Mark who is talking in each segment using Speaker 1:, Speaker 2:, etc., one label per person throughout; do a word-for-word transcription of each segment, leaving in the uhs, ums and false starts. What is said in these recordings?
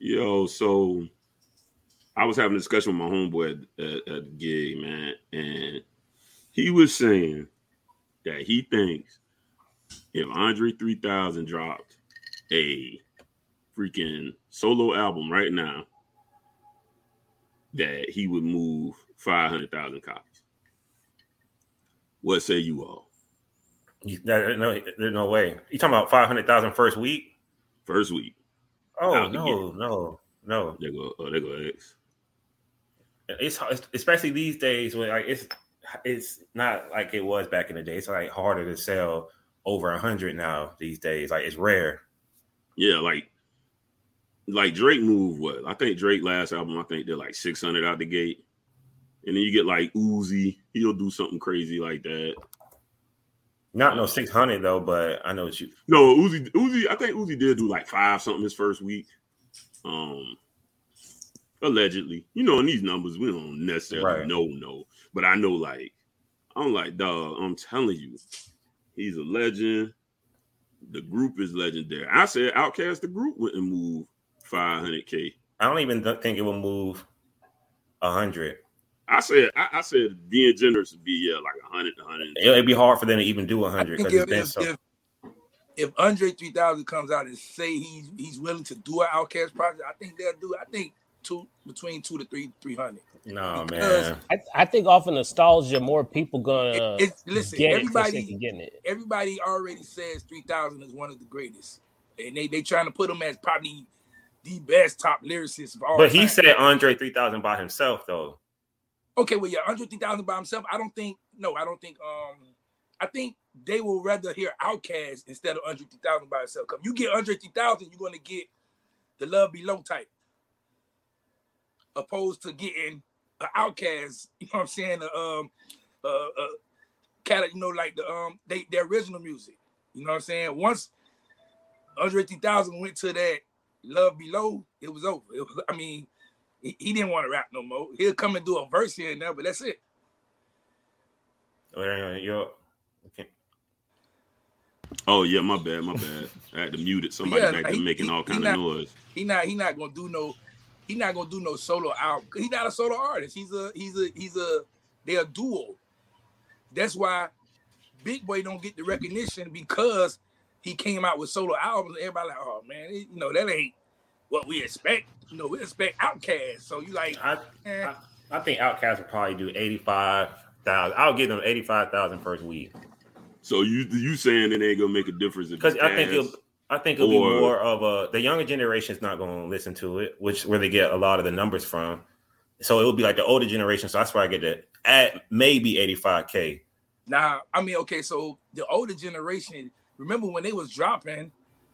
Speaker 1: Yo, so I was having a discussion with my homeboy at, at, at the gig, man, and he was saying that he thinks if Andre three thousand dropped a freaking solo album right now, that he would move five hundred thousand copies. What say you all?
Speaker 2: You, there, no, there's no way. You talking about five hundred thousand first week?
Speaker 1: First week.
Speaker 2: Oh no, no, no.
Speaker 1: They go. Oh, they go X.
Speaker 2: It's, it's especially these days when like it's it's not like it was back in the day. It's like harder to sell over a hundred now these days. Like it's rare.
Speaker 1: Yeah, like like Drake moved what? I think Drake last album. I think they're like six hundred out the gate, and then you get like Uzi. He'll do something crazy like that.
Speaker 2: Not no six hundred though, but I know what you.
Speaker 1: No, Uzi. Uzi. I think Uzi did do like five something his first week. Um. Allegedly, you know, in these numbers, we don't necessarily
Speaker 2: right.
Speaker 1: know, no. But I know, like, I'm like, dog, I'm telling you, he's a legend. The group is legendary. I said Outkast, the group wouldn't move five hundred K.
Speaker 2: I don't even think it will move one hundred.
Speaker 1: I said, I, I said being generous would be, yeah, like one hundred, one hundred.
Speaker 2: It'd be hard for them to even do one hundred.
Speaker 3: If,
Speaker 2: it's been
Speaker 3: if,
Speaker 2: so...
Speaker 3: if, if Andre three thousand comes out and say he's he's willing to do an Outkast project, I think they'll do it. I think Two, between two to three, three hundred.
Speaker 2: No man,
Speaker 4: I, I think off of nostalgia, more people gonna
Speaker 3: it, it's, listen.
Speaker 4: get
Speaker 3: everybody,
Speaker 4: it getting it.
Speaker 3: Everybody already says three thousand is one of the greatest, and they they trying to put him as probably the best top lyricist of all.
Speaker 2: But
Speaker 3: time.
Speaker 2: He said Andre three thousand by himself though.
Speaker 3: Okay, well yeah, Andre three thousand by himself. I don't think. No, I don't think. Um, I think they will rather hear Outkast instead of Andre three thousand by himself. Because you get Andre three thousand, you're gonna get the Love Below type. Opposed to getting an Outkast, you know what I'm saying? Uh, um, uh, uh, kind you know, like the um, they their original music. You know what I'm saying? Once Andre three thousand went to that Love Below, it was over. It was, I mean, he, he didn't want to rap no more. He'll come and do a verse here and there, but that's it.
Speaker 2: You're, okay.
Speaker 1: Oh yeah, my bad, my bad. I had to mute it. Somebody yeah, back there making he, all kind of noise.
Speaker 3: He not he not gonna do no. He's not gonna do no solo album. He's not a solo artist. He's a he's a he's a they're a duo. That's why Big Boy don't get the recognition because he came out with solo albums. Everybody like, oh man, it, you know that ain't what we expect. You know, we expect Outkast. So you like,
Speaker 2: I
Speaker 3: eh.
Speaker 2: I, I think Outkast would probably do eighty five thousand. I'll give them eighty five thousand first week.
Speaker 1: So you you saying it ain't gonna make a difference
Speaker 2: because I think it'll. I think it'll or, be more of a the younger generation is not going to listen to it, which where they get a lot of the numbers from. So it will be like the older generation. So that's why I get it at maybe eighty-five K.
Speaker 3: Nah, I mean, okay, so the older generation, remember when they was dropping,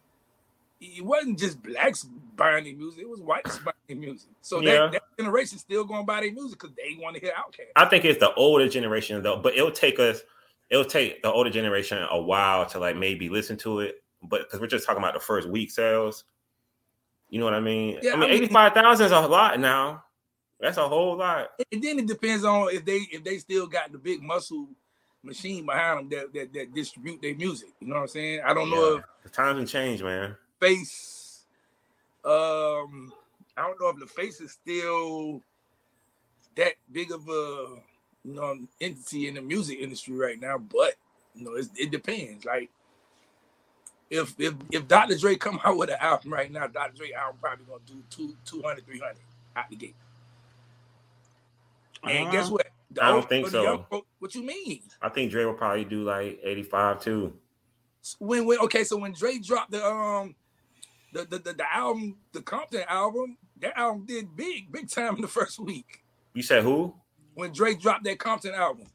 Speaker 3: it wasn't just blacks buying their music, it was whites buying their music. So yeah. that, that generation still going to buy their music because they want to hear Outkast.
Speaker 2: I think it's the older generation though, but it'll take us, it'll take the older generation a while to like maybe listen to it. But because we're just talking about the first week sales, you know what I mean?
Speaker 3: Yeah,
Speaker 2: I mean,
Speaker 3: I mean
Speaker 2: eighty-five thousand is a lot now. That's a whole lot.
Speaker 3: And then it depends on if they if they still got the big muscle machine behind them that that, that distribute their music. You know what I'm saying? I don't
Speaker 2: yeah.
Speaker 3: know if
Speaker 2: the times have changed, man.
Speaker 3: Face, um, I don't know if the Face is still that big of a you know entity in the music industry right now, but you know it's, it depends. Like. If if if Doctor Dre come out with an album right now, Doctor Dre album probably gonna do two, two hundred, three hundred out the gate. And uh, guess what?
Speaker 2: The I don't think so.
Speaker 3: Young, what you mean?
Speaker 2: I think Dre will probably do like eighty-five too.
Speaker 3: When when okay, so when Dre dropped the um the the, the, the album, the Compton album, that album did big, big time in the first week.
Speaker 2: You said who?
Speaker 3: When Dre dropped that Compton album.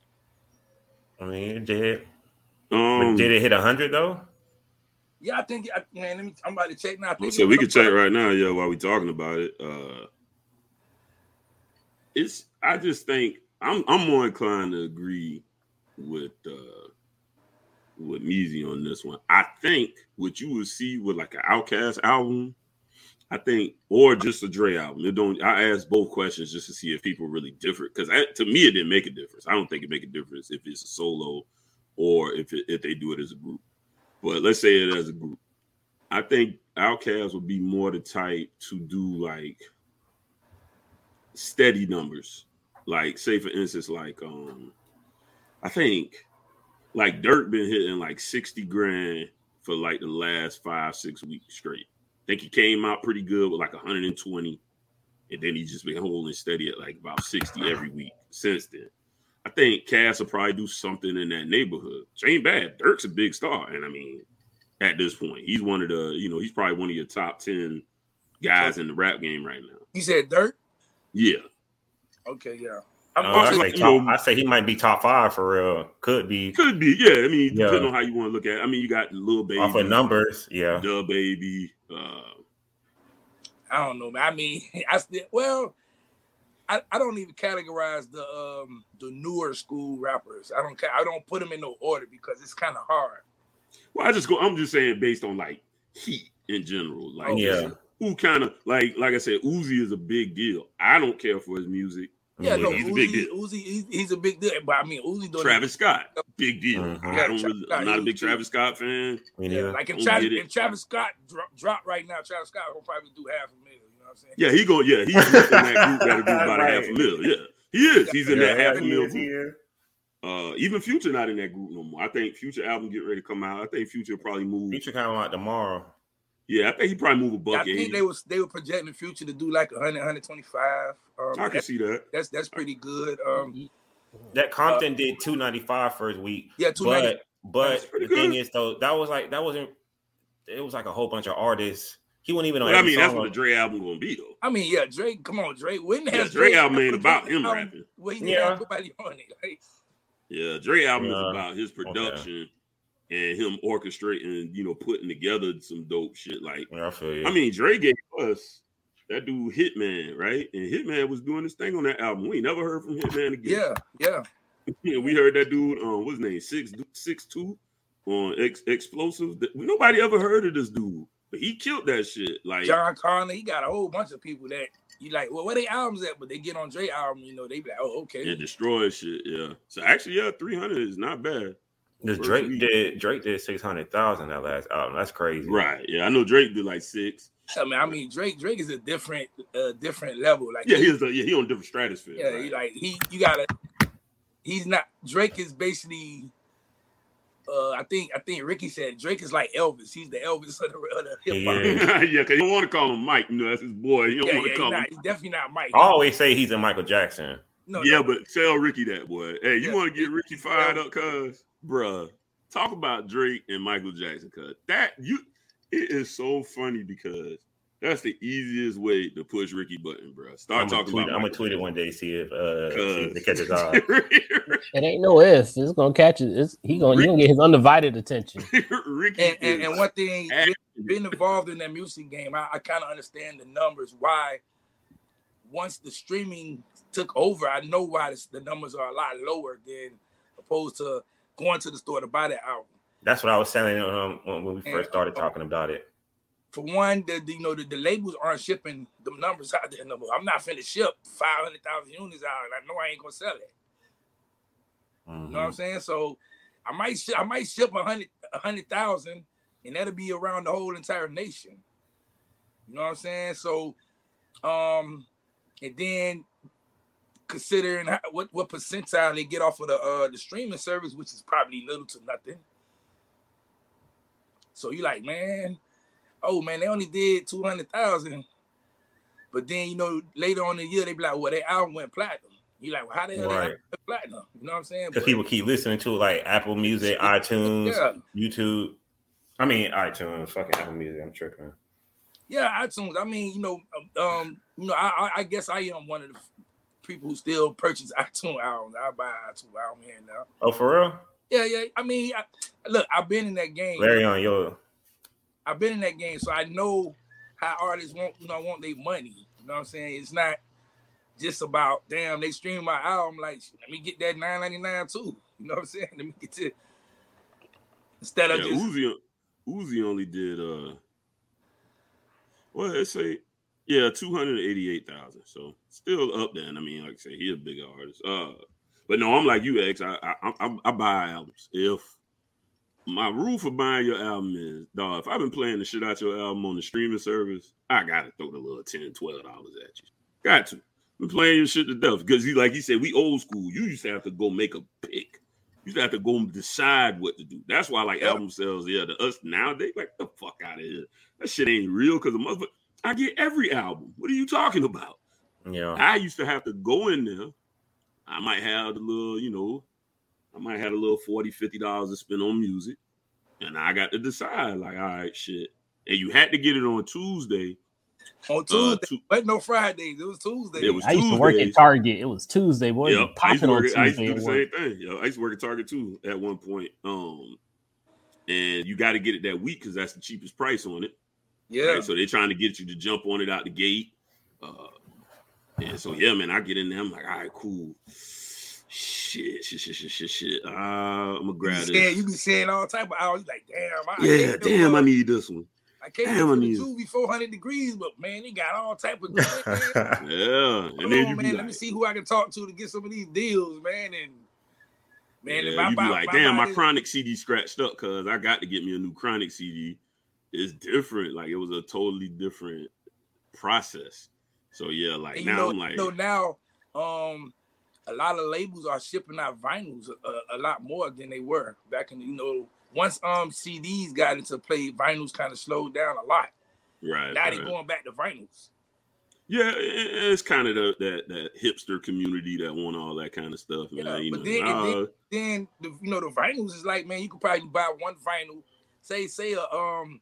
Speaker 2: I mean, it did.
Speaker 1: Um,
Speaker 2: but did it hit a hundred though?
Speaker 3: Yeah, I think. Man, let me. I'm about to check now.
Speaker 1: So we can check right now, yeah, while we talking about it. Uh, it's. I just think I'm. I'm more inclined to agree with uh, with Meezy on this one. I think what you would see with like an Outkast album, I think, or just a Dre album. It don't. I asked both questions just to see if people really different because to me it didn't make a difference. I don't think it make a difference if it's a solo or if it, if they do it as a group. But let's say it as a group. I think Outkast would be more the type to do like steady numbers. Like, say for instance, like um, I think like Dirk been hitting like sixty grand for like the last five, six weeks straight. I think he came out pretty good with like one hundred twenty, and then he's just been holding steady at like about sixty every week since then. I think Cass will probably do something in that neighborhood. Which ain't bad. Dirk's a big star, and I mean, at this point, he's one of the, you know, he's probably one of your top ten guys in the rap game right now.
Speaker 3: You said Dirk?
Speaker 1: Yeah.
Speaker 3: Okay, yeah.
Speaker 2: Uh, I, say like, top, know, I say he might be top five for real. Could be.
Speaker 1: Could be, yeah. I mean, yeah. Depending on how you want to look at it. I mean, you got Lil Baby.
Speaker 2: Off of numbers, yeah.
Speaker 1: Da Baby. Uh,
Speaker 3: I don't know, man. I mean, I still, well, I, I don't even categorize the um the newer school rappers. I don't I don't put them in no order because it's kind of hard.
Speaker 1: Well, I just go. I'm just saying based on like heat in general. Like,
Speaker 2: yeah,
Speaker 1: who kind of like like I said, Uzi is a big deal. I don't care for his music.
Speaker 3: Yeah, no,
Speaker 1: he's
Speaker 3: Uzi,
Speaker 1: a big deal.
Speaker 3: Uzi, he's, he's a big deal. But I mean, Uzi doing
Speaker 1: Travis Scott, big deal.
Speaker 2: Mm-hmm.
Speaker 1: I don't really, I'm not a big Travis Scott fan.
Speaker 3: Yeah, like if Travis, if Travis Scott drop, drop right now, Travis Scott will probably do half a million. You know what I'm saying?
Speaker 1: Yeah, he go. Yeah, he's in that group that'll do about right. a half a mil. Yeah, he is. He's in yeah, that half a mil group. Uh, even Future not in that group no more. I think Future album get ready to come out. I think Future will probably move.
Speaker 2: Future coming out tomorrow.
Speaker 1: Yeah, I think he probably move a buck.
Speaker 3: I think eighty. they was they were projecting Future to do like one hundred, one twenty-five. Um,
Speaker 1: I can see that.
Speaker 3: That's that's pretty good. Um,
Speaker 2: that Compton uh, did two ninety-five first week.
Speaker 3: Yeah, two ninety.
Speaker 2: But, but the good. thing is though, that was like that wasn't. It was like a whole bunch of artists. He wasn't even on.
Speaker 1: Well, I mean, that's what the Dre album gonna be though.
Speaker 3: I mean, yeah, Drake. Come on, Drake. Wouldn't have
Speaker 1: yeah, Dre album ain't about him
Speaker 3: album,
Speaker 1: rapping.
Speaker 3: Well, he yeah, nobody on it. Like,
Speaker 1: yeah, Dre album yeah. is about his production. Okay. And him orchestrating, you know, putting together some dope shit. Like,
Speaker 2: yeah, I feel you.
Speaker 1: I mean, Dre gave us that dude Hitman, right? And Hitman was doing this thing on that album. We ain't never heard from Hitman again.
Speaker 3: Yeah, yeah.
Speaker 1: yeah we heard that dude on um, what's his name, six six two on Ex- Explosive. Nobody ever heard of this dude, but he killed that shit. Like
Speaker 3: John Connor, he got a whole bunch of people that you like. Well, where they albums at? But they get on Dre album, you know, they be like, oh, okay.
Speaker 1: Yeah, destroy shit. Yeah. So actually, yeah, three hundred is not bad.
Speaker 2: This Drake week. did Drake did six hundred thousand that last album. That's crazy,
Speaker 1: right? Yeah, I know Drake did like six.
Speaker 3: I mean, I mean Drake Drake is a different, uh, different level. Like
Speaker 1: yeah, he, he's a, yeah he on a different stratosphere.
Speaker 3: Yeah,
Speaker 1: right?
Speaker 3: he, like he you gotta. He's not Drake is basically. Uh, I think I think Ricky said Drake is like Elvis. He's the Elvis of the, of the hip hop.
Speaker 1: Yeah, yeah, because you don't want to call him Mike. You know, that's his boy. You don't
Speaker 3: yeah,
Speaker 1: want to
Speaker 3: yeah,
Speaker 1: call
Speaker 3: he's
Speaker 1: him.
Speaker 3: Not, he's definitely not Mike.
Speaker 2: I always say he's a Michael Jackson.
Speaker 3: No,
Speaker 1: yeah,
Speaker 3: no.
Speaker 1: but tell Ricky that, boy. Hey, you
Speaker 3: yeah,
Speaker 1: want to get Ricky fired up, cuz, bruh. Talk about Drake and Michael Jackson, cuz that you it is so funny because that's the easiest way to push Ricky Button, bro. Start
Speaker 2: I'm
Speaker 1: talking
Speaker 2: tweet,
Speaker 1: about.
Speaker 2: I'm gonna tweet it one day, see if uh see if it catches eye.
Speaker 4: It ain't no if it's gonna catch it. It's, he gonna Ricky, he gonna get his undivided attention.
Speaker 3: Ricky and, and, and one thing, being involved in that music game, I, I kind of understand the numbers. Why once the streaming took over, I know why this, the numbers are a lot lower than opposed to going to the store to buy that album.
Speaker 2: That's what I was saying um, when we first and, started uh, talking about it.
Speaker 3: For one, the, the you know the, the labels aren't shipping the numbers out there no more. I'm not finna ship five hundred thousand units out. I know I ain't gonna sell it. Mm-hmm. You know what I'm saying? So I might sh- I might ship a hundred a hundred thousand, and that'll be around the whole entire nation. You know what I'm saying? So, um, and then considering how, what what percentile they get off of the uh the streaming service, which is probably little to nothing. So you like, man, oh man, they only did two hundred thousand, but then you know later on in the year they be like, well, their album went platinum. You like, well, how the hell right. they went platinum? You know what I'm saying?
Speaker 2: Because people keep listening to it, like Apple Music, iTunes, yeah. YouTube. I mean iTunes, fucking Apple Music. I'm tripping.
Speaker 3: Yeah, iTunes. I mean, you know, um, you know, I, I guess I am one of the people who still purchase iTunes albums. I buy iTunes album here now.
Speaker 2: Oh, for real?
Speaker 3: Yeah, yeah. I mean, I, look, I've been in that game.
Speaker 2: Very on yo.
Speaker 3: I've been in that game, so I know how artists want, you know, want their money. You know what I'm saying? It's not just about damn they stream my album. Like, let me get that nine ninety-nine too. You know what I'm saying? Let me get to instead of
Speaker 1: yeah,
Speaker 3: just
Speaker 1: Uzi. Uzi only did uh, well, let's say yeah, two hundred eighty-eight thousand. So still up there. And I mean, like I say, he a big artist. Uh. But no, I'm like you, X. I, I I I buy albums if my rule for buying your album is, dog, if I've been playing the shit out your album on the streaming service, I gotta throw the little ten, twelve dollars at you. Got to. Been playing your shit to death. Because he, like he said, we old school. You used to have to go make a pick. You used to have to go and decide what to do. That's why like yeah. album sales, yeah, to us nowadays, like the fuck out of here. That shit ain't real because the motherfucker, I get every album. What are you talking about?
Speaker 2: Yeah.
Speaker 1: I used to have to go in there. I might have the little, you know, I might have a little forty dollars, fifty dollars to spend on music. And I got to decide, like, all right, shit. And you had to get it on Tuesday.
Speaker 3: On Tuesday. Uh, tu- but no Fridays. It was Tuesday.
Speaker 1: It was
Speaker 4: I used
Speaker 1: Tuesdays.
Speaker 4: to work at Target. It was Tuesday, boy.
Speaker 1: Yep. I used to, work,
Speaker 4: on
Speaker 1: I used to do the
Speaker 4: work.
Speaker 1: same thing. Yo, I used to work at Target, too, at one point. Um, And you got to get it that week because that's the cheapest price on it.
Speaker 3: Yeah.
Speaker 1: Right? So they're trying to get you to jump on it out the gate. Uh, and so, yeah, man, I get in there. I'm like, all right, cool. Shit, shit, shit, shit, shit, shit. Uh, I'm gonna grab
Speaker 3: you
Speaker 1: this.
Speaker 3: Saying, you be saying all type of hours. You like, damn. I,
Speaker 1: yeah,
Speaker 3: I
Speaker 1: damn, I need this one.
Speaker 3: I can't
Speaker 1: damn, I need
Speaker 3: two be four hundred degrees, but man, they got all type of.
Speaker 1: yeah, and
Speaker 3: Come
Speaker 1: then
Speaker 3: on,
Speaker 1: you
Speaker 3: man.
Speaker 1: be
Speaker 3: Let
Speaker 1: like,
Speaker 3: me see who I can talk to to get some of these deals, man. And man,
Speaker 1: yeah,
Speaker 3: if I
Speaker 1: you
Speaker 3: buy,
Speaker 1: be like,
Speaker 3: my
Speaker 1: damn, my
Speaker 3: body,
Speaker 1: Chronic C D scratched up because I got to get me a new Chronic C D. It's different. Like it was a totally different process. So yeah, like now
Speaker 3: know,
Speaker 1: I'm like,
Speaker 3: you know, now, um. a lot of labels are shipping out vinyls a, a lot more than they were back in, you know, once um C Ds got into play, vinyls kind of slowed down a lot.
Speaker 1: Right.
Speaker 3: Now
Speaker 1: right.
Speaker 3: they're going back to vinyls.
Speaker 1: Yeah, it's kind of the, that that hipster community that want all that kind of stuff, man.
Speaker 3: Yeah,
Speaker 1: you
Speaker 3: but
Speaker 1: know,
Speaker 3: then,
Speaker 1: uh,
Speaker 3: then, then the, you know, the vinyls is like, man, you could probably buy one vinyl, say, say a um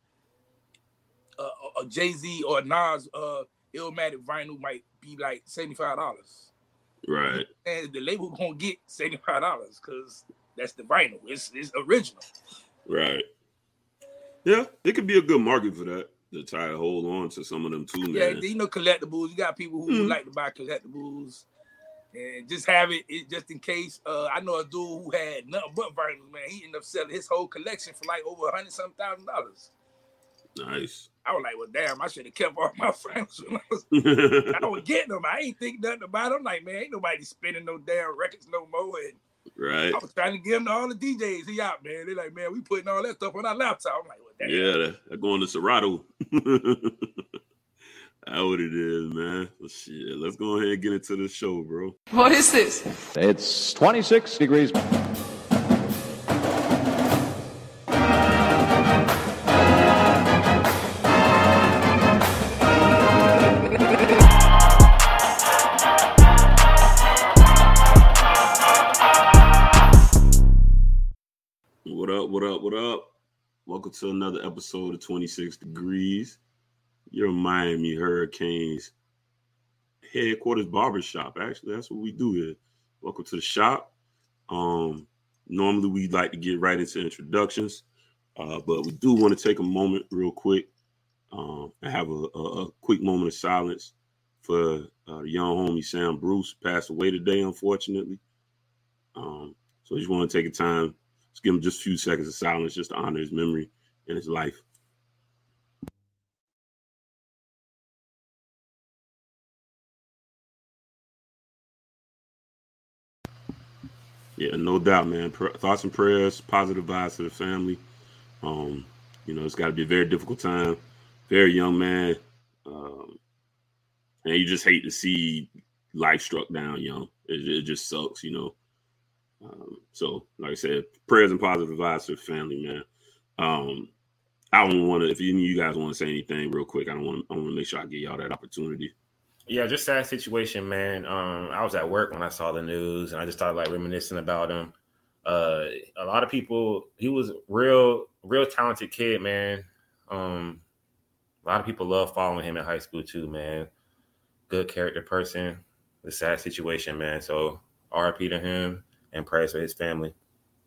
Speaker 3: a, a Jay-Z or a Nas uh Illmatic vinyl might be like seventy-five dollars.
Speaker 1: Right.
Speaker 3: And the label gonna get seventy-five dollars because that's the vinyl. It's it's original.
Speaker 1: Right. Yeah, it could be a good market for that. To try to hold on to some of them too, man.
Speaker 3: Yeah, you know, collectibles. You got people who mm-hmm. like to buy collectibles and just have it, it just in case. Uh, I know a dude who had nothing but vinyls, man. He ended up selling his whole collection for like over a hundred some thousand dollars.
Speaker 1: Nice.
Speaker 3: I was like, well, damn, I should have kept all my vinyls when I was, I was getting them. I ain't think nothing about them. I'm like, man, ain't nobody spinning no damn records no more. And
Speaker 1: right.
Speaker 3: I was trying to give them to all the D Js. He out, man. They're like, man, we putting all that stuff on our laptop. I'm like, well, damn.
Speaker 1: Yeah, they're going to Serato. That's what it is, man. Well, shit, let's go ahead and get into the show, bro.
Speaker 5: What is this?
Speaker 6: It's twenty-six degrees.
Speaker 1: What up, what up, what up? Welcome to another episode of twenty-six degrees. Your Miami Hurricanes headquarters barbershop. Actually, that's what we do here. Welcome to the shop. Um, normally we like to get right into introductions, uh, but we do want to take a moment real quick um, and have a, a, a quick moment of silence for uh, the young homie Sam Bruce, passed away today, unfortunately. Um, so I just want to take a time, just give him just a few seconds of silence just to honor his memory and his life. Yeah, no doubt, man. Thoughts and prayers, positive vibes to the family. Um, you know, it's got to be a very difficult time. Very young man. Um, and you just hate to see life struck down young. It, it just sucks, you know. Um, so, like I said, prayers and positive vibes to the family, man. Um, I don't want to, if any of you guys want to say anything real quick, I don't want to, I want to make sure I give y'all that opportunity.
Speaker 2: Yeah, just sad situation, man. Um, I was at work when I saw the news, and I just started like reminiscing about him. Uh, a lot of people, he was real, real talented kid, man. Um, a lot of people love following him in high school too, man. Good character person. The sad situation, man. So R I P to him and prayers for his family.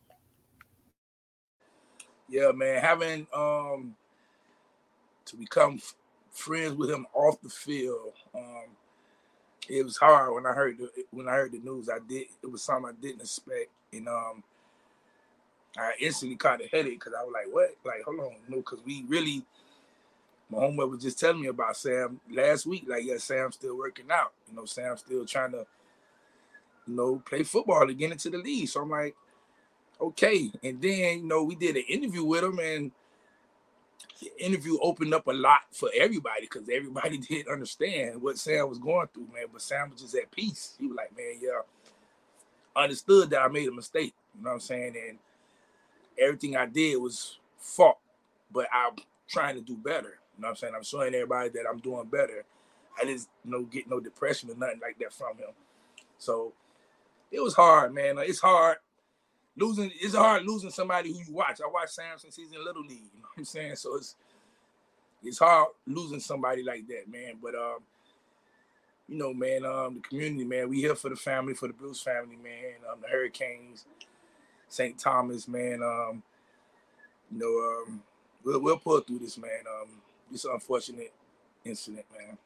Speaker 3: Yeah, man. Having um to become f- friends with him off the field. Um, it was hard when I heard the when I heard the news. I did it was something I didn't expect, and um, I instantly caught a headache because I was like, "What? Like, hold on, no," because we really. My homeboy was just telling me about Sam last week. Like, yeah, Sam's still working out. You know, Sam's still trying to, you know, play football to get into the league. So I'm like, okay. And then, you know, we did an interview with him, and the interview opened up a lot for everybody because everybody didn't understand what Sam was going through, man. But Sam was just at peace. He was like, man, yeah, understood that I made a mistake. You know what I'm saying? And everything I did was fault, but I'm trying to do better. You know what I'm saying? I'm showing everybody that I'm doing better. I didn't, you know, get no depression or nothing like that from him. So it was hard, man. It's hard losing. It's hard losing somebody who you watch. I watched Sam since he's in Little League. You know what I'm saying? So it's it's hard losing somebody like that, man. But um, you know, man, um, the community, man, we here for the family, for the Bruce family, man. Um, the Hurricanes, Saint Thomas, man. Um, you know, um, we'll we'll pull through this, man. Um, this unfortunate incident, man.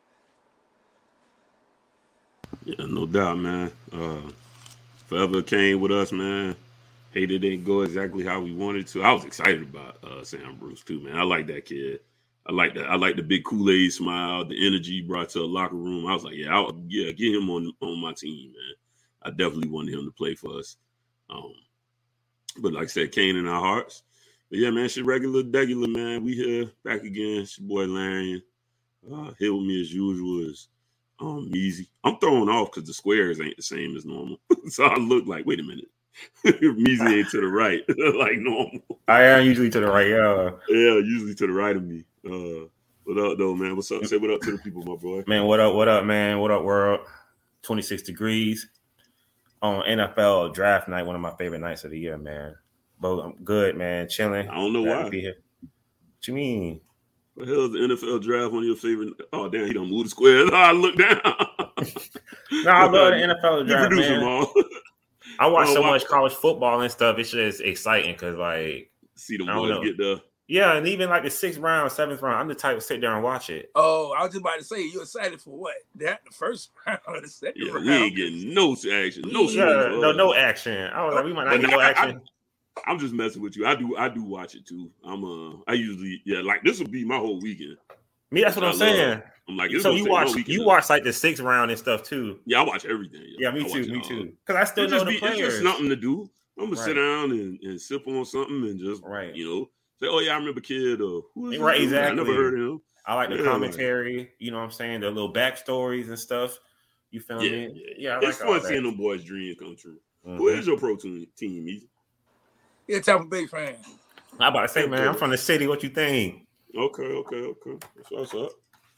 Speaker 1: Yeah, no doubt, man. Uh, forever came with us, man. Hated it didn't go exactly how we wanted to. I was excited about uh, Sam Bruce too, man. I like that kid. I like that. I like the big Kool-Aid smile, the energy he brought to the locker room. I was like, yeah, I'll, yeah, get him on on my team, man. I definitely wanted him to play for us. Um, but like I said, Kane in our hearts. But yeah, man, shit regular, regular, man. We here back again. It's your boy Larian. Uh, here with me as usual is um Meezy. I'm thrown off because the squares ain't the same as normal. So I look like, wait a minute. Meezy ain't to the right, like normal.
Speaker 2: I am usually to the right, yeah.
Speaker 1: Yeah, usually to the right of me. Uh, what up, though, man? What's up? Say what up to the people, my boy.
Speaker 2: Man, what up, what up, man? What up, world? twenty-six degrees on N F L draft night, one of my favorite nights of the year, man. But I'm good, man. Chilling.
Speaker 1: I don't know
Speaker 2: Glad
Speaker 1: why.
Speaker 2: to be here. What you mean?
Speaker 1: What the hell is the N F L draft one of your favorite? Oh, damn, he don't move the squares. Oh, I look down.
Speaker 2: No, I love the N F L draft,
Speaker 1: produce
Speaker 2: man.
Speaker 1: them all.
Speaker 2: I watch
Speaker 1: Oh,
Speaker 2: so
Speaker 1: wow.
Speaker 2: much college football and stuff. It's just exciting because, like,
Speaker 1: See them
Speaker 2: I don't
Speaker 1: boys
Speaker 2: know.
Speaker 1: get the.
Speaker 2: yeah, and even like the sixth round, seventh round, I'm the type to sit there and watch it.
Speaker 3: Oh, I was just about to say, you excited for what? That the first round or the second
Speaker 1: Yeah,
Speaker 3: round?
Speaker 1: we ain't getting no action, no
Speaker 2: Yeah,
Speaker 1: swings.
Speaker 2: no, no action. I was like, we might not
Speaker 1: But
Speaker 2: get
Speaker 1: now,
Speaker 2: no
Speaker 1: I-
Speaker 2: action.
Speaker 1: I'm just messing with you. I do, I do watch it too. I'm uh, I usually, yeah, like this will be my whole weekend.
Speaker 2: Me, that's what
Speaker 1: I
Speaker 2: I'm
Speaker 1: love-
Speaker 2: saying.
Speaker 1: I'm like, this
Speaker 2: So
Speaker 1: gonna
Speaker 2: you
Speaker 1: take my
Speaker 2: watch,
Speaker 1: weekend
Speaker 2: you
Speaker 1: up.
Speaker 2: watch like the sixth round and stuff too.
Speaker 1: Yeah, I watch everything.
Speaker 2: Yeah, me
Speaker 1: I watch
Speaker 2: too,
Speaker 1: it
Speaker 2: me
Speaker 1: all.
Speaker 2: too. Because I still
Speaker 1: It
Speaker 2: know
Speaker 1: just
Speaker 2: the
Speaker 1: be,
Speaker 2: players.
Speaker 1: it's just something to do. I'm gonna sit
Speaker 2: Right.
Speaker 1: down and, and sip on something and just,
Speaker 2: Right.
Speaker 1: you know, say, oh yeah, I remember Kid or who is
Speaker 2: Right,
Speaker 1: this dude? I
Speaker 2: exactly.
Speaker 1: never heard of him.
Speaker 2: I like the
Speaker 1: Yeah,
Speaker 2: commentary. You know what I'm saying? The little backstories and stuff. You feel
Speaker 1: Yeah,
Speaker 2: me?
Speaker 1: yeah,
Speaker 2: Yeah, I
Speaker 1: it's
Speaker 2: like all
Speaker 1: fun
Speaker 2: that.
Speaker 1: seeing them boys' dreams come true.
Speaker 2: Mhm.
Speaker 1: Who is your pro team, team Easy?
Speaker 3: Yeah, Tampa Bay fan.
Speaker 2: I'm about to say, man, I'm
Speaker 1: Okay.
Speaker 2: from the city. What you think?
Speaker 1: Okay, okay, okay. That's what's up.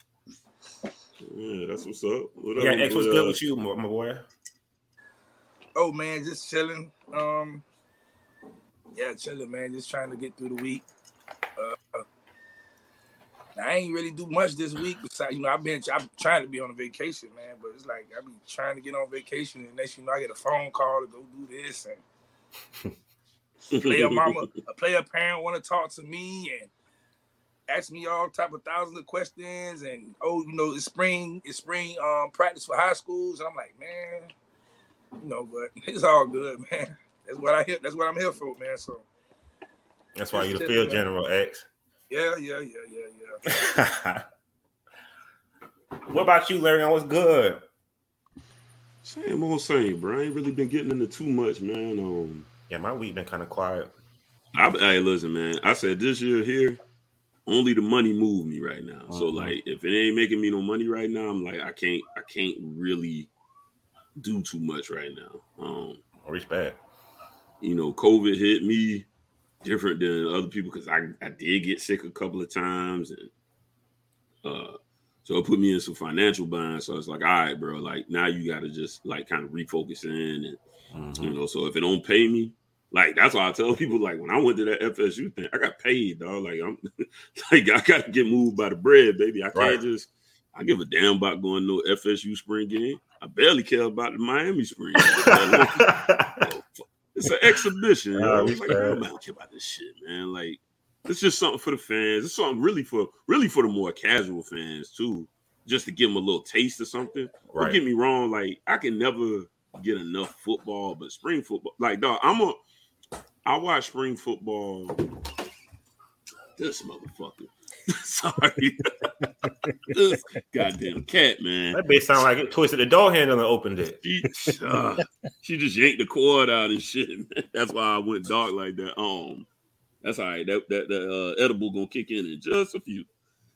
Speaker 1: Yeah, that's what's up. What
Speaker 2: Yeah,
Speaker 1: up,
Speaker 2: X, what's
Speaker 1: uh,
Speaker 2: good with you, my my boy?
Speaker 3: Oh man, just chilling. Um, yeah, chilling, man. Just trying to get through the week. Uh, I ain't really do much this week. Besides, you know, I've been I'm trying to be on a vacation, man. But it's like I be trying to get on vacation, and next you know, I get a phone call to go do this, and a player mama, a player parent want to talk to me and ask me all type of thousands of questions. And oh, you know, it's spring, it's spring um practice for high schools, and I'm like, man, you know, but it's all good, man. That's what I hear. That's what I'm here for, man. So
Speaker 2: That's why you the
Speaker 3: Just
Speaker 2: field
Speaker 3: chilling,
Speaker 2: general, X.
Speaker 3: yeah, yeah, yeah, yeah, yeah.
Speaker 2: What about you, Larry? What's good?
Speaker 1: Same old same, bro. I ain't really been getting into too much, man. Um,
Speaker 2: Yeah, my week been kind of quiet.
Speaker 1: I, hey, listen, man. I said this year here, only the money moved me right now. So
Speaker 2: Mhm.
Speaker 1: like, if it ain't making me no money right now, I'm like, I can't, I can't really do too much right now. Um,
Speaker 2: Respect.
Speaker 1: you know, COVID hit me different than other people because I, I did get sick a couple of times, and uh, so it put me in some financial bind. So it's like, all right, bro, like now you got to just like kind of refocus in, and
Speaker 2: Mhm.
Speaker 1: you know, so if it don't pay me, like that's why I tell people, like when I went to that F S U thing, I got paid, dog. Like I'm, like I got to get moved by the bread, baby. I can't
Speaker 2: Right.
Speaker 1: just. I give a damn about going to no F S U spring game. I barely care about the Miami spring. It's an exhibition.
Speaker 2: Oh,
Speaker 1: Yo.
Speaker 2: we
Speaker 1: It's like,
Speaker 2: fair.
Speaker 1: I don't care about this shit, man. Like, it's just something for the fans. It's something really for really for the more casual fans too, just to give them a little taste of something.
Speaker 2: Right.
Speaker 1: Don't get me wrong. Like, I can never get enough football, but spring football, like, dog, I'm a. I watch spring football. This motherfucker. Sorry. This goddamn cat, man.
Speaker 2: That bitch sound like it twisted the door handle and opened it.
Speaker 1: She, uh, she just yanked the cord out and shit. Man. That's why I went dark like that. Um, that's all right. That that, that uh, edible gonna kick in in just a few.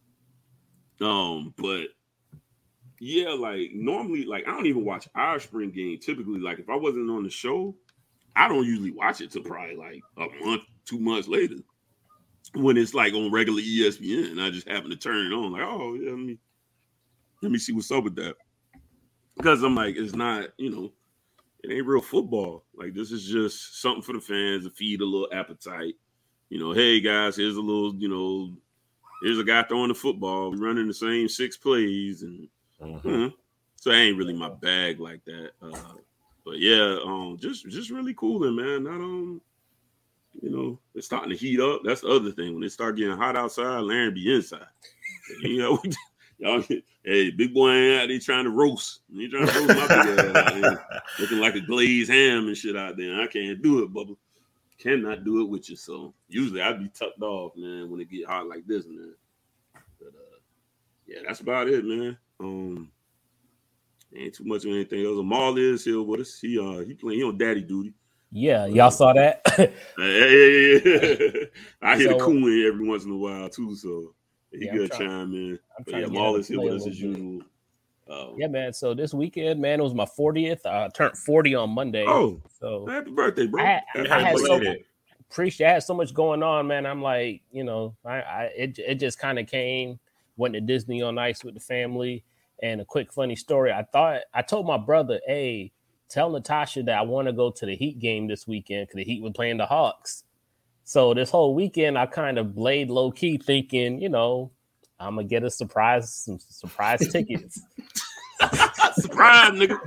Speaker 1: Um, but yeah, like normally, like I don't even watch our spring game. Typically, like if I wasn't on the show, I don't usually watch it till probably like a month, two months later. When it's like on regular E S P N, and I just happen to turn it on, like, oh yeah, let me let me see what's up with that. Because I'm like, it's not, you know, it ain't real football. Like this is just something for the fans to feed a little appetite. You know, hey guys, here's a little, you know, here's a guy throwing the football, we're running the same six plays, and mm-hmm. you know, so it ain't really my bag like that. Uh, but yeah, um, just just really cooling, man. Not um. You know, it's starting to heat up. That's the other thing. When it start getting hot outside, Larry be inside. You know, y'all, hey, big boy ain't out there trying to roast. He trying to roast my big ass out there, looking like a glazed ham and shit out there. I can't do it, Bubba. Cannot do it with you. So usually I'd be tucked off, man, when it get hot like this, man. But uh, yeah, that's about it, man. Um, ain't too much of anything else. Amal is here with us. He uh he playing. He on daddy duty.
Speaker 4: Yeah, y'all saw that.
Speaker 1: Hey, I hear
Speaker 4: so,
Speaker 1: the cooing every once in a while too, so he
Speaker 4: yeah,
Speaker 1: good
Speaker 4: trying,
Speaker 1: chime in.
Speaker 4: I'm
Speaker 1: but
Speaker 4: trying
Speaker 1: yeah,
Speaker 4: to
Speaker 1: Maul is here with us
Speaker 4: as
Speaker 1: usual. Um,
Speaker 4: yeah, man. So this weekend, man, it was my fortieth. I turned forty on Monday.
Speaker 1: Oh,
Speaker 4: so
Speaker 1: happy birthday, bro!
Speaker 4: I,
Speaker 1: happy
Speaker 4: I had
Speaker 1: birthday.
Speaker 4: so appreciate. I had so much going on, man. I'm like, you know, I, I it it just kind of came. Went to Disney on Ice with the family, and a quick funny story. I thought I told my brother, hey, tell Natasha that I want to go to the Heat game this weekend because the Heat were playing the Hawks. So this whole weekend, I kind of laid low key, thinking, you know, I'm gonna get a surprise, some surprise tickets.
Speaker 1: Surprise, nigga!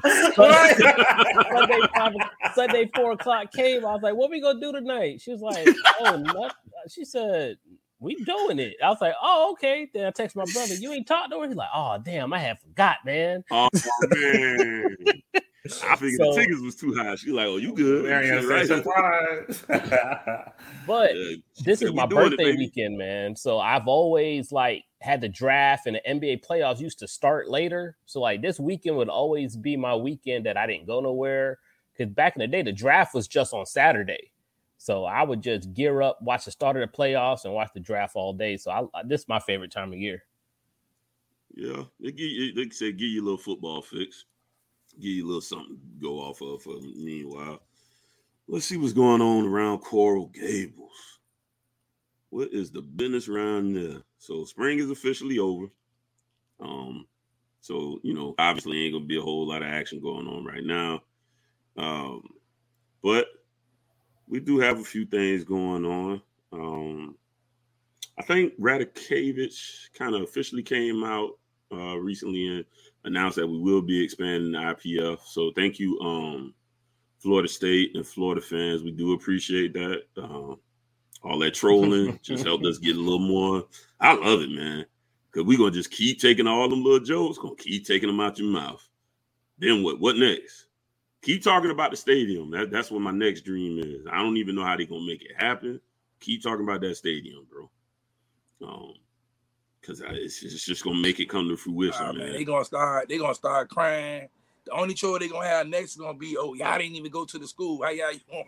Speaker 4: Sunday, five, Sunday, four o'clock came. I was like, "What we gonna do tonight?" She was like, "Oh, nothing." She said, "We doing it." I was like, "Oh, okay." Then I text my brother, "You ain't talked to her?" He's like, "Oh, damn, I had forgot, man."
Speaker 1: Oh man. I figured so, the tickets was too high. She like, oh, you good?
Speaker 2: Right? Surprise.
Speaker 4: But yeah, this is my birthday it, weekend, man. So I've always like had the draft and the N B A playoffs used to start later. So like this weekend would always be my weekend that I didn't go nowhere. Because back in the day, the draft was just on Saturday. So I would just gear up, watch the start of the playoffs, and watch the draft all day. So I, this is my favorite time of year.
Speaker 1: Yeah, they give you, they say give you a little football fix. Give you a little something to go off of for meanwhile. Let's see what's going on around Coral Gables. What is the business around there? So spring is officially over. Um, so you know, obviously ain't gonna be a whole lot of action going on right now. Um, but we do have a few things going on. Um, I think Radicavich kind of officially came out uh, recently and announced that we will be expanding the I P F. So thank you, um, Florida State and Florida fans. We do appreciate that. Um, all that trolling just helped us get a little more. I love it, man. Because we're going to just keep taking all them little jokes, going to keep taking them out your mouth. Then what? What next? Keep talking about the stadium. That, that's what my next dream is. I don't even know how they're going to make it happen. Keep talking about that stadium, bro. Um, Cause it's, it's just gonna make it come to fruition, uh, man.
Speaker 3: man. They gonna start. They gonna start crying. The only chore they gonna have next is gonna be, oh, y'all didn't even go to the school. How y'all you want?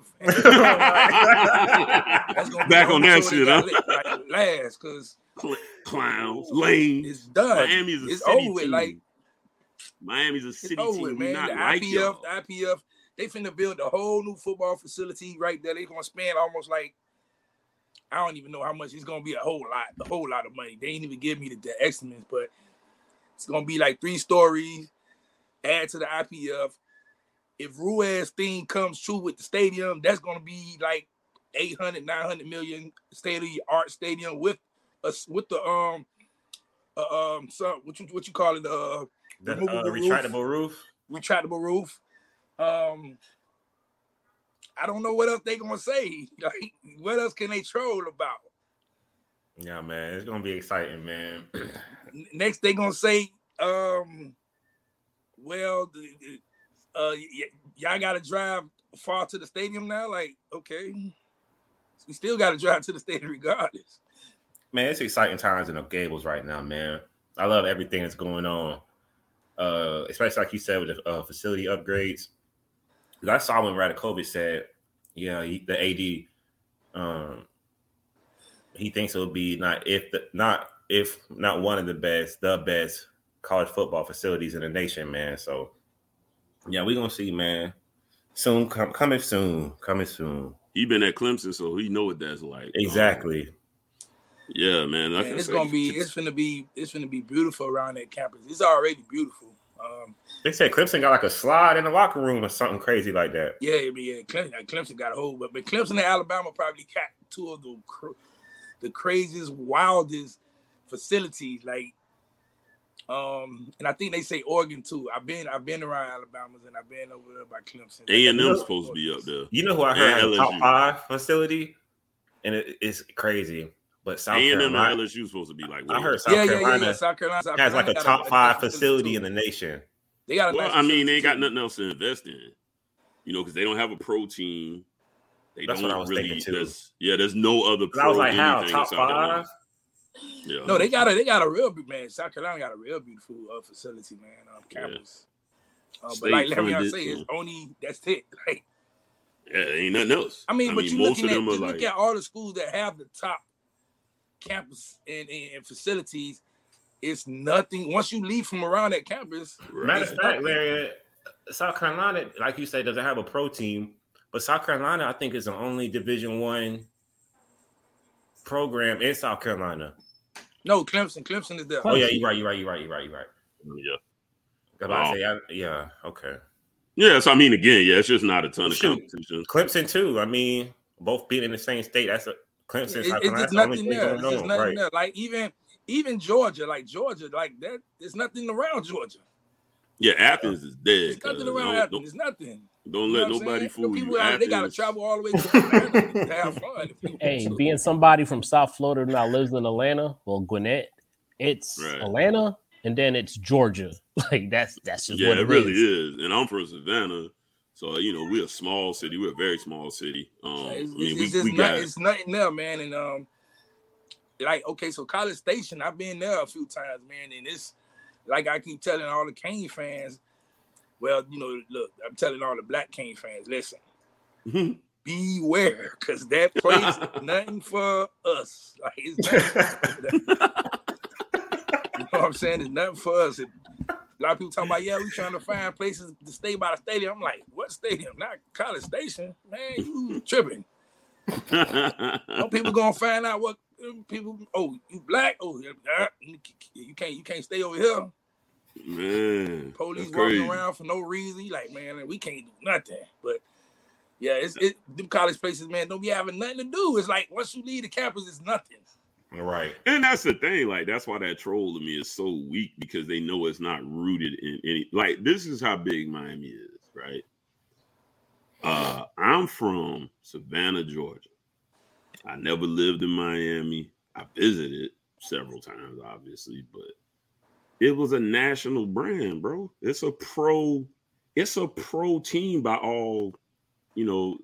Speaker 3: That's gonna
Speaker 1: back on that shit, huh?
Speaker 3: Like, last, cause
Speaker 1: clowns, lame.
Speaker 3: It's done.
Speaker 1: Miami's a
Speaker 3: it's
Speaker 1: city
Speaker 3: over with.
Speaker 1: team.
Speaker 3: Like
Speaker 1: Miami's a city
Speaker 3: over
Speaker 1: team.
Speaker 3: With,
Speaker 1: we
Speaker 3: man.
Speaker 1: not
Speaker 3: The
Speaker 1: like
Speaker 3: I P F,
Speaker 1: y'all.
Speaker 3: the I P F, they finna build a whole new football facility right there. They gonna spend almost like. I don't even know how much. It's gonna be a whole lot, a whole lot of money. They ain't even give me the, the estimates, but it's gonna be like three stories. Add to the I P F. If Ruiz's thing comes true with the stadium, that's gonna be like eight hundred, nine hundred million state of the art stadium with us with the um uh, um some what you what you call it uh
Speaker 2: the uh, retractable roof.
Speaker 3: roof retractable roof. Um. I don't know what else they gonna say. Like, what else can they troll about?
Speaker 2: Yeah, man, it's gonna be exciting, man.
Speaker 3: Next, they gonna say, um, well, the, the, uh, y- y'all gotta drive far to the stadium now. Like, okay, we still gotta drive to the stadium regardless.
Speaker 2: Man, it's exciting times in the Gables right now, man. I love everything that's going on, uh, especially like you said with the uh, facility upgrades. Because I saw when Radakovic said, yeah, he, the A D, um, he thinks it'll be not if the, not if not one of the best, the best college football facilities in the nation, man. So, yeah, we're going to see, man. Soon, com- coming soon, coming soon.
Speaker 1: He been at Clemson, so he know what that's like.
Speaker 2: Exactly.
Speaker 1: Um, yeah, man. Like
Speaker 3: man,
Speaker 1: I
Speaker 3: it's
Speaker 1: said,
Speaker 3: gonna be it's gonna be it's gonna be beautiful around that campus. It's already beautiful. Um,
Speaker 2: they said Clemson got like a slide in the locker room or something crazy like that.
Speaker 3: Yeah, yeah. Clemson, Clemson got a hold, but but Clemson and Alabama probably got two of the the craziest, wildest facilities. Like, um, and I think they say Oregon too. I've been I've been around Alabama's and I've been over there by Clemson.
Speaker 1: A and M's supposed to be up there.
Speaker 2: You know who I heard had a top five facility, and it, it's crazy. But South
Speaker 1: A and M
Speaker 2: Carolina,
Speaker 1: and L S U supposed to be like.
Speaker 2: I heard South
Speaker 3: yeah,
Speaker 2: Carolina,
Speaker 3: yeah, yeah, yeah. South Carolina South
Speaker 2: has
Speaker 3: Carolina
Speaker 2: like a top a, five facility in the nation.
Speaker 3: They got a
Speaker 1: well,
Speaker 3: nice
Speaker 1: I mean, they ain't got
Speaker 3: too.
Speaker 1: nothing else to invest in, you know, because they don't have a pro team. They
Speaker 2: That's
Speaker 1: don't
Speaker 2: what I was
Speaker 1: really.
Speaker 2: thinking too.
Speaker 1: There's, yeah, there's no other. Pro
Speaker 2: I was like, how
Speaker 1: anything
Speaker 2: top
Speaker 1: in South
Speaker 2: five?
Speaker 1: Carolina. Yeah.
Speaker 3: No, they got a they got a real big man. South Carolina got a real beautiful uh, facility, man. Um, campus. Yeah. Uh, but
Speaker 1: State
Speaker 3: like let me
Speaker 1: funded,
Speaker 3: say, it's
Speaker 1: so.
Speaker 3: only that's it. Like,
Speaker 1: Yeah, ain't nothing else.
Speaker 3: I mean,
Speaker 1: I
Speaker 3: but
Speaker 1: mean,
Speaker 3: you
Speaker 1: most
Speaker 3: looking
Speaker 1: of
Speaker 3: at
Speaker 1: them
Speaker 3: you
Speaker 1: are
Speaker 3: look
Speaker 1: like,
Speaker 3: at all the schools that have the top campus and, and, and facilities. It's nothing. Once you leave from around that campus,
Speaker 1: right.
Speaker 2: Matter of fact, Larry, South Carolina, like you say, doesn't have a pro team, but South Carolina, I think, is the only Division One program in South Carolina.
Speaker 3: no, Clemson. Clemson is there.
Speaker 2: Oh yeah, you're right. You're right. You're right. You're right. You're right.
Speaker 1: Yeah.
Speaker 2: Because I say, I, yeah, okay.
Speaker 1: Yeah, so I mean, again, yeah, it's just not a ton of
Speaker 2: Shoot.
Speaker 1: competition.
Speaker 2: Clemson too. I mean, both being in the same state. That's a Clemson.
Speaker 3: It,
Speaker 2: South
Speaker 3: it's
Speaker 2: Carolina,
Speaker 3: just
Speaker 2: that's the only
Speaker 3: nothing
Speaker 2: thing
Speaker 3: there.
Speaker 2: going
Speaker 3: It's just
Speaker 2: on,
Speaker 3: nothing
Speaker 2: right?
Speaker 3: there. Like even even Georgia, like Georgia, like that. There's nothing around Georgia.
Speaker 1: Yeah, Athens is dead.
Speaker 3: There's nothing
Speaker 1: cuz.
Speaker 3: around
Speaker 1: Don't,
Speaker 3: Athens.
Speaker 1: don't,
Speaker 3: There's nothing.
Speaker 1: don't
Speaker 3: You know
Speaker 1: let
Speaker 3: what I'm
Speaker 1: nobody
Speaker 3: saying?
Speaker 1: fool
Speaker 3: The
Speaker 1: you.
Speaker 3: people out, they gotta
Speaker 1: Athens-
Speaker 3: travel all the way to Atlanta to have fun.
Speaker 4: Hey, being somebody from South Florida now lives in Atlanta, well, Gwinnett, it's
Speaker 1: Right.
Speaker 4: Atlanta and then it's Georgia. Like that's that's just
Speaker 1: Yeah,
Speaker 4: what
Speaker 1: it
Speaker 4: it
Speaker 1: really
Speaker 4: is.
Speaker 1: is. And I'm from Savannah. So, you know, we're a small city. We're a very small city. Um,
Speaker 3: It's,
Speaker 1: I mean,
Speaker 3: it's,
Speaker 1: we,
Speaker 3: it's just
Speaker 1: we
Speaker 3: not,
Speaker 1: got
Speaker 3: it's nothing there, man. And um, like okay, so College Station, I've been there a few times, man, and it's like I keep telling all the Cane fans. Well, you know, look, I'm telling all the Black Cane fans, listen, beware, because that place is nothing for us. Like it's nothing. You know what I'm saying? It's nothing for us. It, a lot of people talking about, yeah, we trying to find places to stay by the stadium. I'm like, what stadium? Not College Station, man. You tripping? Some people gonna find out what people. Oh, you black? Oh, uh, you can't. You can't stay over here.
Speaker 1: Man,
Speaker 3: Police
Speaker 1: that's
Speaker 3: walking
Speaker 1: crazy.
Speaker 3: around for no reason. You like, man, we can't do nothing. But yeah, it's it. Them college places, man, don't be having nothing to do. It's like once you leave the campus, it's nothing.
Speaker 2: Right.
Speaker 1: And that's the thing. Like, that's why that troll to me is so weak, because they know it's not rooted in any. Like, this is how big Miami is, right? Uh, I'm from Savannah, Georgia. I never lived in Miami. I visited several times, obviously, but it was a national brand, bro. It's a pro, it's a pro team by all, you know,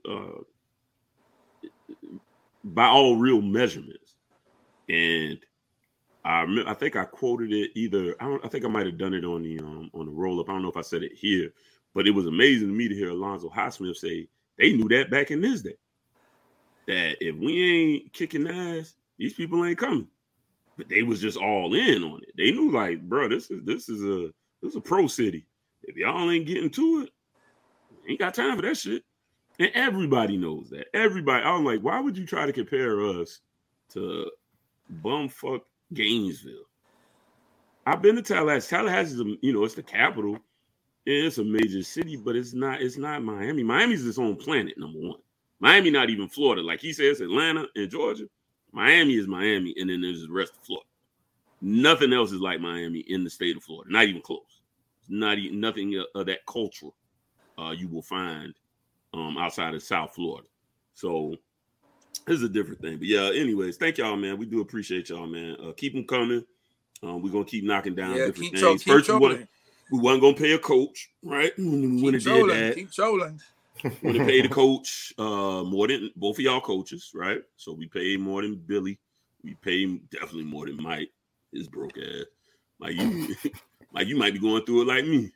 Speaker 1: uh, by all real measurements. And I remember, I think I quoted it either. I don't. I think I might have done it on the um, on the roll up. I don't know if I said it here, but it was amazing to me to hear Alonzo Highsmith say they knew that back in his day. That if we ain't kicking ass, these people ain't coming. But they was just all in on it. They knew, like, bro, this is this is a this is a pro city. If y'all ain't getting to it, ain't got time for that shit. And everybody knows that. Everybody. I'm like, why would you try to compare us to bumfuck Gainesville? I've been to Tallahassee. Tallahassee is, a, you know, it's the capital. And it's a major city, but it's not. It's not Miami. Miami's its own planet. Number one, Miami not even Florida. Like he says, Atlanta and Georgia. Miami is Miami, and then there's the rest of Florida. Nothing else is like Miami in the state of Florida. Not even close. Not even nothing of that culture uh, you will find um, outside of South Florida. So this is a different thing. But yeah, anyways, thank y'all, man. We do appreciate y'all, man. Uh, keep them coming. Um, we're gonna keep knocking down
Speaker 3: Yeah,
Speaker 1: different
Speaker 3: keep, tro-
Speaker 1: things.
Speaker 3: keep
Speaker 1: First, we,
Speaker 3: trolling.
Speaker 1: wanna, we wasn't gonna pay a coach, right? We would have
Speaker 3: Keep
Speaker 1: did
Speaker 3: trolling.
Speaker 1: that.
Speaker 3: Keep trolling.
Speaker 1: Would have paid the coach uh, more than both of y'all coaches, right? So we paid more than Billy we pay him definitely more than Mike. His broke ass. Like you, like you might be going through it like me.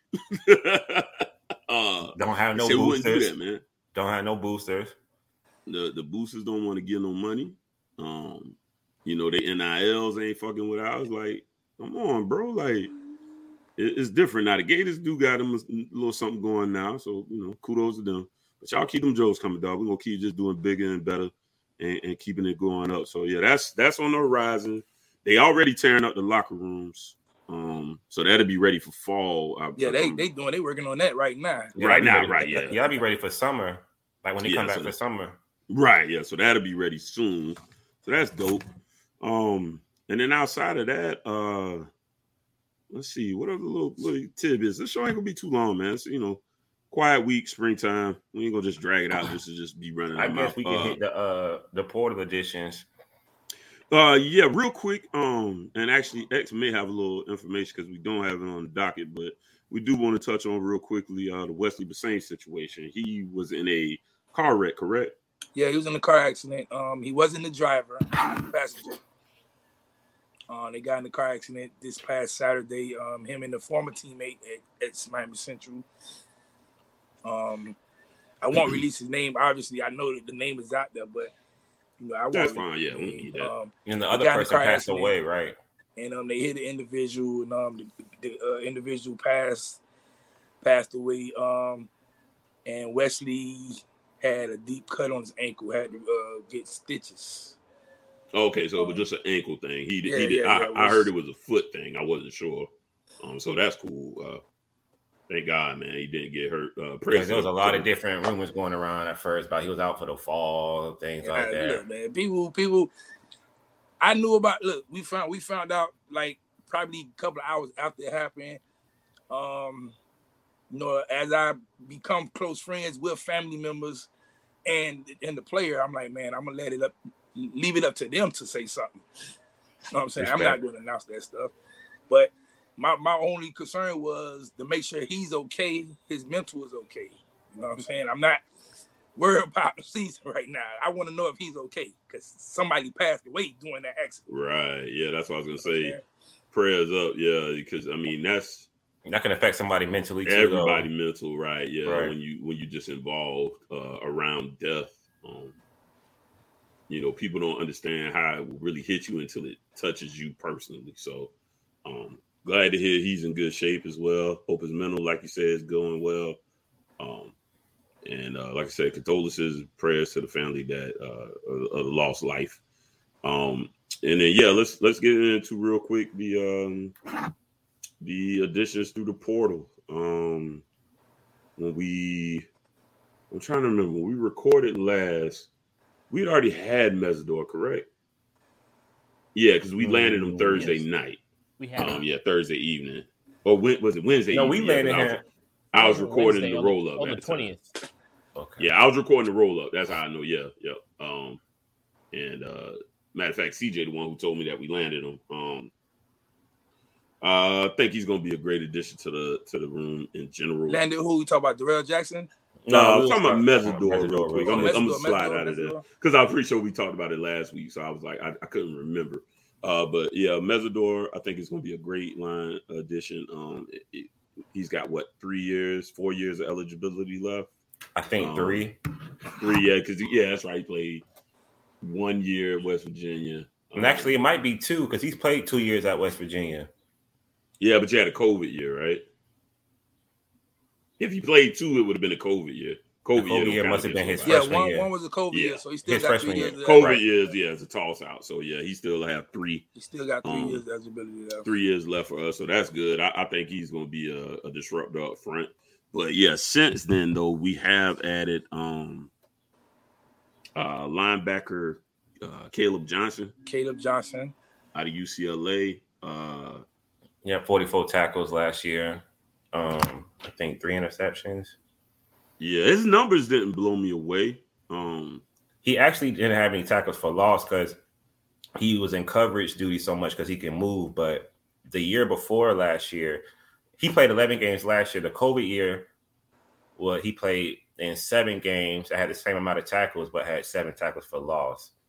Speaker 1: uh,
Speaker 2: don't have no
Speaker 1: boosters. We
Speaker 2: boosters.
Speaker 1: do that, man.
Speaker 2: Don't have no boosters.
Speaker 1: The the boosters don't want to get no money. Um, you know, they N I Ls ain't fucking with ours. Like, come on, bro. Like, it, it's different now. The Gators do got them a little something going now. So, you know, kudos to them. But y'all keep them Joes coming, dog. We're gonna keep just doing bigger and better and, and keeping it going up. So yeah, that's that's on the horizon. They already tearing up the locker rooms. Um, so that'll be ready for fall. I,
Speaker 3: yeah,
Speaker 1: I,
Speaker 3: they
Speaker 1: um,
Speaker 3: they doing they working on that right now.
Speaker 2: Yeah,
Speaker 1: right now,
Speaker 2: ready,
Speaker 1: right? Yeah,
Speaker 2: y'all be ready for summer. Like when they
Speaker 1: yeah,
Speaker 2: come back
Speaker 1: so
Speaker 2: for summer.
Speaker 1: Right, yeah. So that'll be ready soon. So that's dope. Um, and then outside of that, uh, let's see, what other little, little tidbits? This show ain't gonna be too long, man. So, you know, quiet week, springtime. We ain't gonna just drag it out just to just be running.
Speaker 2: I guess
Speaker 1: out.
Speaker 2: we can
Speaker 1: uh,
Speaker 2: hit the uh the portal editions.
Speaker 1: Uh, yeah, real quick. Um, and actually, X may have a little information because we don't have it on the docket, but we do want to touch on real quickly uh the Wesley Bassane situation. He was in a car wreck, correct?
Speaker 3: Yeah, he was in a car accident. Um, he wasn't the driver, he was the passenger. Uh, they got in the car accident this past Saturday. Um, him and the former teammate at, at Miami Central. Um, I won't release his name. Obviously, I know that the name is out there, but you know, I won't.
Speaker 1: That's fine. Yeah, we need that.
Speaker 3: Um,
Speaker 2: And the
Speaker 3: they
Speaker 2: other
Speaker 3: got in the
Speaker 2: person
Speaker 3: car
Speaker 2: passed
Speaker 3: accident,
Speaker 2: away, right?
Speaker 3: and um, they hit an individual, and um, the, the uh, individual passed passed away. Um, and Wesley had a deep cut on his ankle, had to uh, get stitches.
Speaker 1: Okay, so it was just an ankle thing. He did.
Speaker 3: Yeah,
Speaker 1: he did.
Speaker 3: yeah,
Speaker 1: I,
Speaker 3: yeah, it
Speaker 1: I
Speaker 3: was-
Speaker 1: heard it was a foot thing. I wasn't sure. Um, so that's cool. Uh, thank God, man, he didn't get hurt. Uh,
Speaker 2: Because there was a lot of different rumors going around at first about he was out for the fall, things like
Speaker 3: Yeah,
Speaker 2: that.
Speaker 3: look, man, people, people. I knew about. Look, we found we found out like probably a couple of hours after it happened. Um, you know, as I become close friends with family members and and the player, I'm like, man, I'm gonna let it up, leave it up to them to say something. You know what I'm saying?
Speaker 2: Respect.
Speaker 3: I'm not going to announce that stuff. But my my only concern was to make sure he's okay, his mental is okay. You know what I'm saying? I'm not worried about the season right now. I want to know if he's okay because somebody passed away during that accident.
Speaker 1: Right. Yeah, that's what I was gonna
Speaker 3: You know
Speaker 1: say.
Speaker 3: what
Speaker 1: Prayers up. Yeah, because I mean that's
Speaker 2: That can affect somebody mentally too.
Speaker 1: everybody
Speaker 2: though.
Speaker 1: mental, right? Yeah,
Speaker 2: Right.
Speaker 1: when you when you just involved uh, around death. Um, you know, people don't understand how it will really hit you until it touches you personally. So, um, glad to hear he's in good shape as well. Hope his mental, like you said, is going well. Um, and uh, like I said, condolences, prayers to the family that uh, of, of the lost life. Um, and then yeah, let's let's get into real quick the um, the additions through the portal. Um, when we, I'm trying to remember when we recorded last. We had already had Mesidor, correct? Yeah, because we landed him Thursday
Speaker 4: Yes.
Speaker 1: night.
Speaker 4: We had
Speaker 1: Um, yeah, Thursday evening. Or when, was it Wednesday?
Speaker 2: No,
Speaker 1: evening?
Speaker 2: we
Speaker 1: Yeah,
Speaker 2: landed
Speaker 1: 'cause I was,
Speaker 2: him.
Speaker 1: I was
Speaker 4: on
Speaker 1: recording
Speaker 4: Wednesday
Speaker 1: the
Speaker 4: on
Speaker 1: roll up
Speaker 4: on the
Speaker 1: at the time.
Speaker 4: twentieth.
Speaker 2: Okay.
Speaker 1: Yeah, I was recording the roll up. That's how I know. Yeah, yeah. Um, and uh, matter of fact, C J, the one who told me that we landed him. Um, uh, I think he's gonna be a great addition to the to the room in general.
Speaker 3: Landed who? We talk about Darrell Jackson?
Speaker 1: No,
Speaker 2: we
Speaker 1: I'm
Speaker 2: was
Speaker 1: talking about
Speaker 2: talking
Speaker 1: Mesidor
Speaker 2: Mesidor
Speaker 1: real quick.
Speaker 2: real
Speaker 1: I'm,
Speaker 2: quick.
Speaker 1: I'm gonna
Speaker 3: Mesidor,
Speaker 1: slide
Speaker 3: Mesidor,
Speaker 1: out of there
Speaker 3: Mesidor.
Speaker 1: because I'm pretty sure we talked about it last week, so I was like, I, I couldn't remember. Uh, but yeah, Mesidor, I think it's going to be a great line addition. Um, it, it, he's got what three years, four years of eligibility left.
Speaker 2: I think
Speaker 1: Um,
Speaker 2: three.
Speaker 1: Three, yeah, because yeah, that's right. He played one year at West Virginia.
Speaker 2: And
Speaker 1: Um,
Speaker 2: actually, it might be two because he's played two years at West Virginia.
Speaker 1: yeah, but you had a COVID year, right? If you played two, it would have been a COVID year. COVID,
Speaker 2: The COVID
Speaker 1: year,
Speaker 2: year
Speaker 1: don't
Speaker 2: must
Speaker 1: count
Speaker 2: have been
Speaker 1: against
Speaker 2: his
Speaker 1: nobody.
Speaker 3: Yeah,
Speaker 2: Freshman
Speaker 3: one
Speaker 2: year.
Speaker 3: one was a COVID
Speaker 1: Yeah.
Speaker 3: year, so he still
Speaker 2: His
Speaker 3: got
Speaker 2: freshman
Speaker 3: three
Speaker 2: year.
Speaker 3: years.
Speaker 1: COVID
Speaker 2: Right.
Speaker 1: years, yeah, it's a toss out. So yeah, he still have three
Speaker 3: He still got three
Speaker 1: Um,
Speaker 3: years eligibility left.
Speaker 1: three years left for us, so that's good. I, I think he's going to be a, a disruptor up front. But yeah, since then though, we have added um uh linebacker uh, Caleb Johnson
Speaker 3: Caleb Johnson.
Speaker 1: out of U C L A. Uh,
Speaker 2: Yeah, forty-four tackles last year. Um, I think three interceptions.
Speaker 1: yeah, his numbers didn't blow me away. Um,
Speaker 2: He actually didn't have any tackles for loss because he was in coverage duty so much because he can move. But the year before last year, he played eleven games last year. The COVID year, well, he played in seven games. I had the same amount of tackles, but had seven tackles for loss.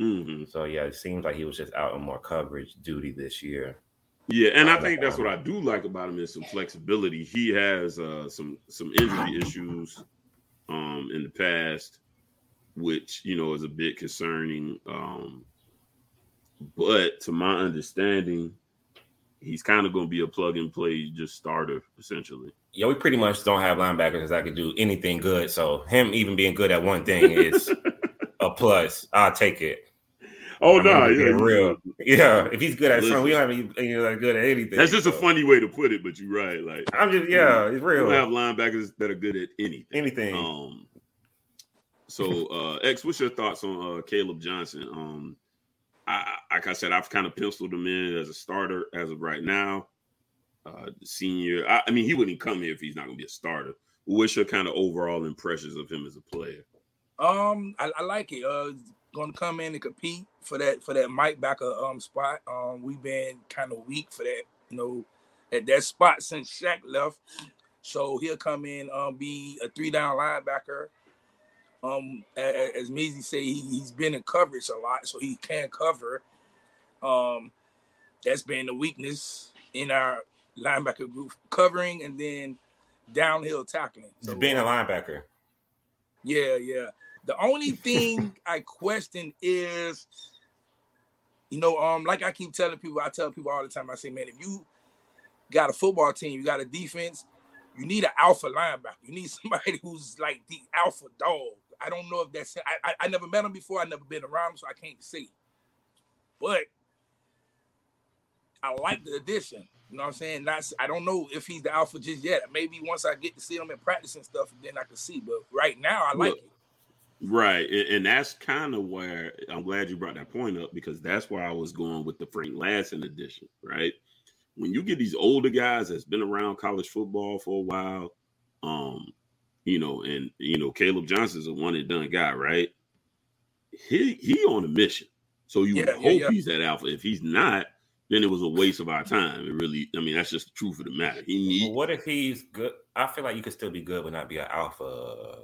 Speaker 1: Mm-hmm.
Speaker 2: So yeah, it seems like he was just out on more coverage duty this year.
Speaker 1: Yeah, and I think that's what I do like about him is some flexibility. He has uh, some some injury issues um, in the past, which you know is a bit concerning. Um, but to my understanding, he's kind of going to be a plug and play just starter essentially.
Speaker 2: Yeah, we pretty much don't have linebackers that can do anything good. So him even being good at one thing is a plus. I'll take it.
Speaker 1: Oh
Speaker 2: I
Speaker 1: no,
Speaker 2: mean,
Speaker 1: yeah,
Speaker 2: real. Yeah, if he's good at
Speaker 1: Listen,
Speaker 2: something, we don't have any you know, good at anything.
Speaker 1: That's just
Speaker 2: so.
Speaker 1: a funny way to put it, but you're right. Like
Speaker 2: I'm just yeah, it's real.
Speaker 1: We don't have linebackers that are good at anything.
Speaker 2: Anything.
Speaker 1: Um. So, uh, X, what's your thoughts on uh, Caleb Johnson? Um, I, like I said, I've kind of penciled him in as a starter as of right now. Uh, senior, I, I mean, he wouldn't come here if he's not going to be a starter. What's your kind of overall impressions of him as a player?
Speaker 3: Um, I, I like it. Uh, going to come in and compete for that for that Mike Backer um spot. Um, we've been kind of weak for that, you know, at that spot since Shaq left. So he'll come in, um, be a three down linebacker. Um, as Measy say, he, he's been in coverage a lot, so he can cover. Um, that's been the weakness in our linebacker group, covering and then downhill tackling.
Speaker 2: So being a linebacker.
Speaker 3: Yeah, yeah. The only thing I question is, you know, um, like I keep telling people, I tell people all the time, I say, man, if you got a football team, you got a defense, you need an alpha linebacker. You need somebody who's like the alpha dog. I don't know if that's I, I I never met him before. I never been around him, so I can't say. But I like the addition. You know what I'm saying? Not I don't know if he's the alpha just yet. Maybe once I get to see him in practice and stuff, then I can see. But right now, I like
Speaker 1: Look,
Speaker 3: it.
Speaker 1: Right, and, and that's kind of where I'm glad you brought that point up because that's where I was going with the Frank Ladson edition. Right, when you get these older guys that's been around college football for a while, um. You know, and you know, Caleb Johnson's a one and done guy, right? He he on a mission, so you
Speaker 3: Yeah,
Speaker 1: would
Speaker 3: yeah,
Speaker 1: hope
Speaker 3: yeah.
Speaker 1: he's that alpha. If he's not, then it was a waste of our time. It really, I mean, that's just the truth of the matter. He needs.
Speaker 2: Well, what if he's good? I feel like you could still be good but not be an alpha.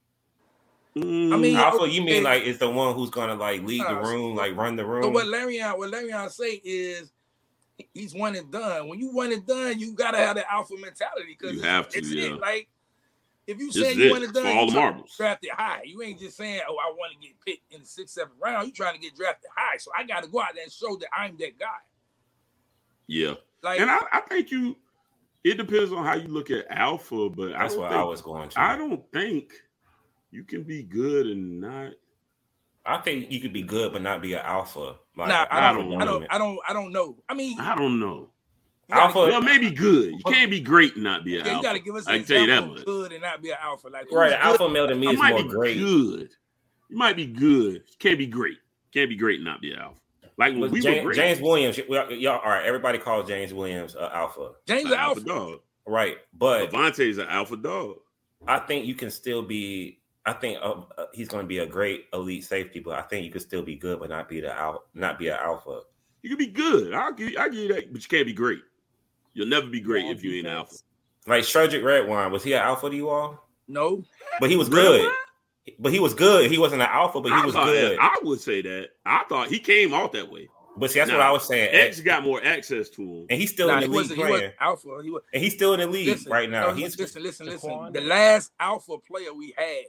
Speaker 1: Mm,
Speaker 3: I mean,
Speaker 2: Alpha, you mean
Speaker 3: okay.
Speaker 2: like it's the one who's gonna like lead the
Speaker 3: Uh,
Speaker 2: room, like run the room?
Speaker 3: So what Larion, what Larion say is he's one and done. When you one and done, you gotta have the alpha mentality because
Speaker 1: You have to,
Speaker 3: it's
Speaker 1: yeah.
Speaker 3: it. Like if you
Speaker 1: This
Speaker 3: say
Speaker 1: is
Speaker 3: you
Speaker 1: it,
Speaker 3: one and done,
Speaker 1: for all
Speaker 3: you
Speaker 1: the
Speaker 3: trying to
Speaker 1: marbles.
Speaker 3: get drafted high. You ain't just saying, "Oh, I want to get picked in the sixth, seventh round." You trying to get drafted high. So I got to go out there and show that I'm that guy.
Speaker 1: Yeah,
Speaker 3: Like,
Speaker 1: and I, I think you. It depends on how you look at alpha, but I
Speaker 2: That's
Speaker 1: don't
Speaker 2: what
Speaker 1: think,
Speaker 2: I was going to.
Speaker 1: I don't think you can be good and not.
Speaker 2: I think you could be good but not be an alpha. Like
Speaker 3: nah,
Speaker 2: an
Speaker 3: I
Speaker 1: I
Speaker 3: don't,
Speaker 1: don't
Speaker 3: I
Speaker 1: know.
Speaker 3: don't, I don't, I don't know. I mean,
Speaker 1: I don't know.
Speaker 3: you gotta-
Speaker 2: Alpha-
Speaker 1: Well, maybe good. You can't be great and not be an
Speaker 3: yeah, you
Speaker 1: alpha.
Speaker 3: got to give us
Speaker 1: I
Speaker 3: an
Speaker 1: can tell you that
Speaker 3: example
Speaker 1: much.
Speaker 3: of good and not be an alpha. Like, who's
Speaker 2: Right,
Speaker 3: good?
Speaker 2: alpha male to me
Speaker 1: I
Speaker 2: is
Speaker 1: might
Speaker 2: more
Speaker 1: be
Speaker 2: great.
Speaker 1: good. You might be good. You can't be great. Can't be great and not be an alpha. Like when
Speaker 2: But
Speaker 1: we
Speaker 2: James,
Speaker 1: were great.
Speaker 2: James Williams, we- y'all, all right. Everybody calls James Williams uh, alpha,
Speaker 3: James
Speaker 1: an
Speaker 3: the
Speaker 1: alpha
Speaker 3: alpha.
Speaker 1: dog.
Speaker 2: right? But
Speaker 1: Avante's an alpha dog.
Speaker 2: I think you can still be. I think uh, uh, he's going to be a great elite safety, but I think you could still be good, but not be the al- not be an alpha.
Speaker 1: You can be good. I'll give you, I'll give you that, but you can't be great. You'll never be great
Speaker 4: Yeah,
Speaker 1: if you ain't an
Speaker 4: defense.
Speaker 1: alpha.
Speaker 2: Like Shredrick Redwine, was he an alpha to you all?
Speaker 3: No,
Speaker 2: But he was
Speaker 1: Really?
Speaker 2: good. But he was good. He wasn't an alpha, but he
Speaker 1: I
Speaker 2: was
Speaker 1: thought-
Speaker 2: good.
Speaker 1: I would say that. I thought he came out that way.
Speaker 2: But see, that's what
Speaker 1: Nah,
Speaker 2: I was saying.
Speaker 1: X got more access to him.
Speaker 2: And he's still
Speaker 3: nah,
Speaker 2: in
Speaker 3: he
Speaker 2: the league
Speaker 3: wasn't. He wasn't
Speaker 2: playing.
Speaker 3: alpha. He was.
Speaker 2: And he's still in the league
Speaker 3: Listen,
Speaker 2: right now.
Speaker 3: no,
Speaker 2: He's
Speaker 3: listen, listen, listen.
Speaker 4: Jaquan.
Speaker 3: The last alpha player we had